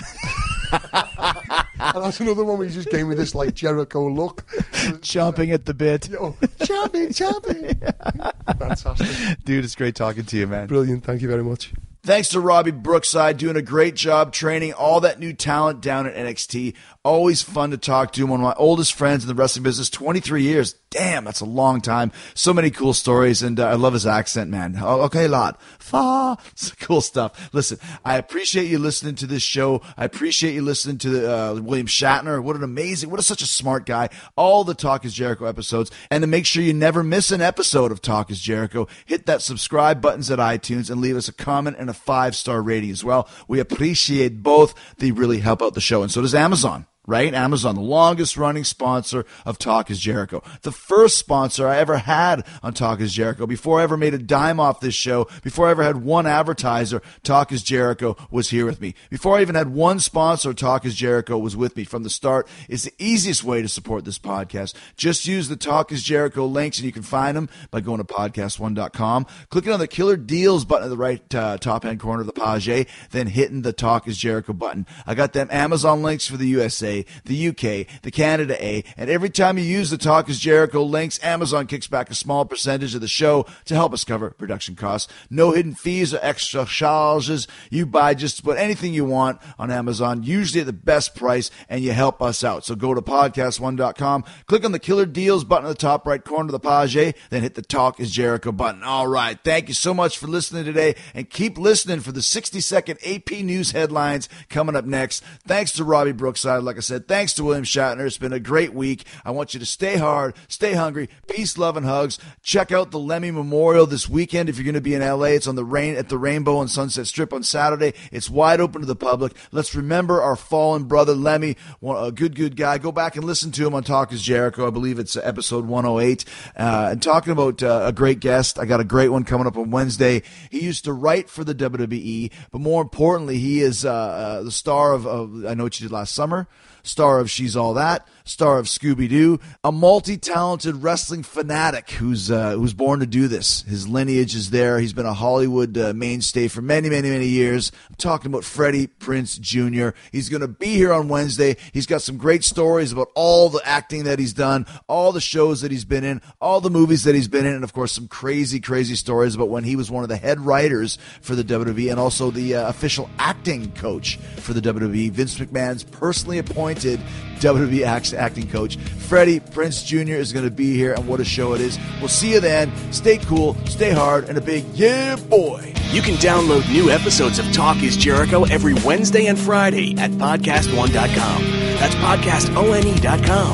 And that's another one where he just gave me this like Jericho look, chomping at the bit. Yo, chomping, chomping. Fantastic, dude. It's great talking to you, man. Brilliant. Thank you very much. Thanks to Robbie Brookside, doing a great job training all that new talent down at N X T. Always fun to talk to him. One of my oldest friends in the wrestling business, twenty-three years. Damn, that's a long time. So many cool stories, and uh, I love his accent, man. Oh, okay, lad. Fa. It's cool stuff. Listen, I appreciate you listening to this show. I appreciate you listening to the, uh, William Shatner. What an amazing, what a such a smart guy. All the Talk is Jericho episodes. And to make sure you never miss an episode of Talk is Jericho, hit that subscribe buttons at iTunes and leave us a comment and a five-star rating as well. We appreciate both. They really help out the show. And so does Amazon. Right? Amazon, the longest running sponsor of Talk is Jericho. The first sponsor I ever had on Talk is Jericho. Before I ever made a dime off this show, before I ever had one advertiser, Talk is Jericho was here with me. Before I even had one sponsor, Talk is Jericho was with me from the start. It's the easiest way to support this podcast. Just use the Talk is Jericho links, and you can find them by going to podcast one dot com, clicking on the Killer Deals button at the right uh, top-hand corner of the page, then hitting the Talk is Jericho button. I got them Amazon links for the U S A, the U K, the Canada A, and every time you use the Talk is Jericho links, Amazon kicks back a small percentage of the show to help us cover production costs. No hidden fees or extra charges. You buy just about anything you want on Amazon, usually at the best price, and you help us out. So go to podcast one dot com, click on the Killer Deals button at the top right corner of the page, then hit the Talk is Jericho button. All right. Thank you so much for listening today, and keep listening for the sixty second A P News headlines coming up next. Thanks to Robbie Brookside. Like I said, said, thanks to William Shatner. It's been a great week. I want you to stay hard, stay hungry, peace, love, and hugs. Check out the Lemmy Memorial this weekend if you're going to be in L A. It's on the rain at the Rainbow and Sunset Strip on Saturday. It's wide open to the public. Let's remember our fallen brother, Lemmy, a good, good guy. Go back and listen to him on Talk is Jericho. I believe it's episode one oh eight. Uh, and talking about uh, a great guest, I got a great one coming up on Wednesday. He used to write for the W W E, but more importantly, he is uh, uh, the star of, of I Know What You Did Last Summer, star of She's All That, star of Scooby-Doo, a multi-talented wrestling fanatic who's uh, who's born to do this. His lineage is there. He's been a Hollywood uh, mainstay for many, many, many years. I'm talking about Freddie Prinze Junior He's going to be here on Wednesday. He's got some great stories about all the acting that he's done, all the shows that he's been in, all the movies that he's been in, and of course some crazy, crazy stories about when he was one of the head writers for the W W E and also the uh, official acting coach for the W W E. Vince McMahon's personally appointed W W E acting coach. Freddie Prinze Junior is going to be here, and what a show it is. We'll see you then. Stay cool, stay hard, and a big yeah, boy. You can download new episodes of Talk is Jericho every Wednesday and Friday at podcast one dot com. That's podcast one dot com.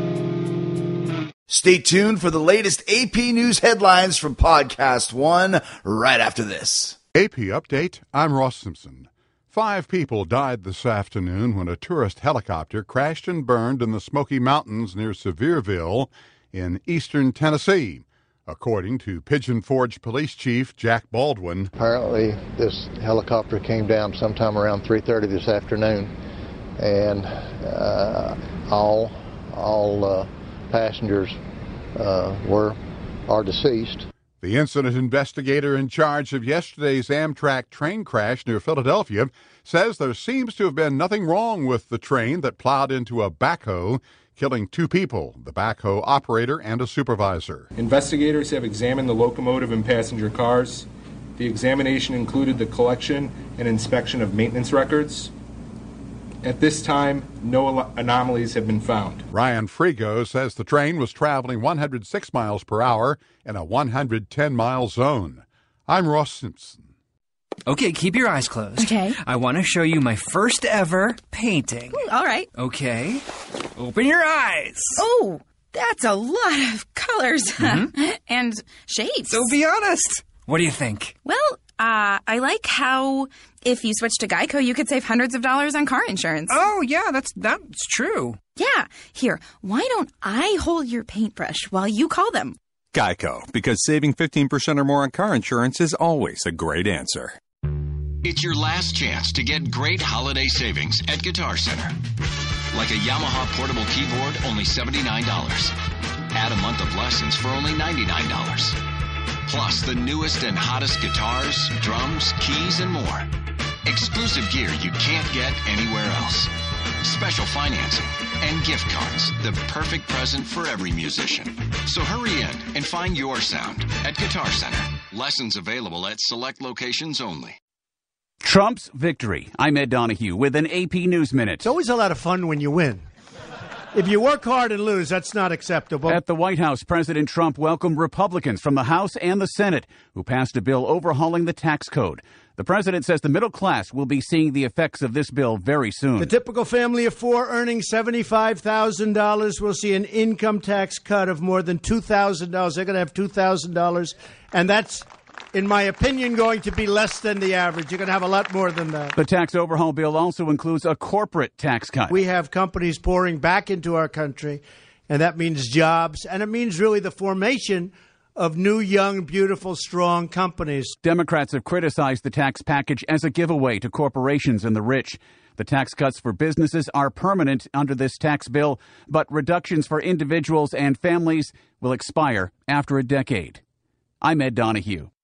Stay tuned for the latest A P News headlines from Podcast One right after this. A P Update, I'm Ross Simpson. Five people died this afternoon when a tourist helicopter crashed and burned in the Smoky Mountains near Sevierville in eastern Tennessee, according to Pigeon Forge Police Chief Jack Baldwin. Apparently, this helicopter came down sometime around three thirty this afternoon, and uh, all all uh, passengers uh, were are deceased. The incident investigator in charge of yesterday's Amtrak train crash near Philadelphia says there seems to have been nothing wrong with the train that plowed into a backhoe, killing two people, the backhoe operator and a supervisor. Investigators have examined the locomotive and passenger cars. The examination included the collection and inspection of maintenance records. At this time, no anomalies have been found. Ryan Frigo says the train was traveling one hundred six miles per hour in a one hundred ten mile zone. I'm Ross Simpson. Okay, keep your eyes closed. Okay. I want to show you my first ever painting. Mm, all right. Okay. Open your eyes. Oh, that's a lot of colors mm-hmm. and shades. So be honest. What do you think? Well, uh, I like how if you switch to Geico, you could save hundreds of dollars on car insurance. Oh, yeah, that's that's true. Yeah. Here, why don't I hold your paintbrush while you call them? Geico, because saving fifteen percent or more on car insurance is always a great answer. It's your last chance to get great holiday savings at Guitar Center. Like a Yamaha portable keyboard, only seventy-nine dollars. Add a month of lessons for only ninety-nine dollars. Plus the newest and hottest guitars, drums, keys, and more. Exclusive gear you can't get anywhere else. Special financing and gift cards, the perfect present for every musician. So hurry in and find your sound at Guitar Center. Lessons available at select locations only. Trump's victory. I'm Ed Donahue with an A P News Minute. It's always a lot of fun when you win. If you work hard and lose, that's not acceptable. At the White House, President Trump welcomed Republicans from the House and the Senate who passed a bill overhauling the tax code. The president says the middle class will be seeing the effects of this bill very soon. The typical family of four earning seventy-five thousand dollars will see an income tax cut of more than two thousand dollars. They're going to have two thousand dollars, and that's, in my opinion, going to be less than the average. You're going to have a lot more than that. The tax overhaul bill also includes a corporate tax cut. We have companies pouring back into our country, and that means jobs, and it means really the formation of new, young, beautiful, strong companies. Democrats have criticized the tax package as a giveaway to corporations and the rich. The tax cuts for businesses are permanent under this tax bill, but reductions for individuals and families will expire after a decade. I'm Ed Donahue.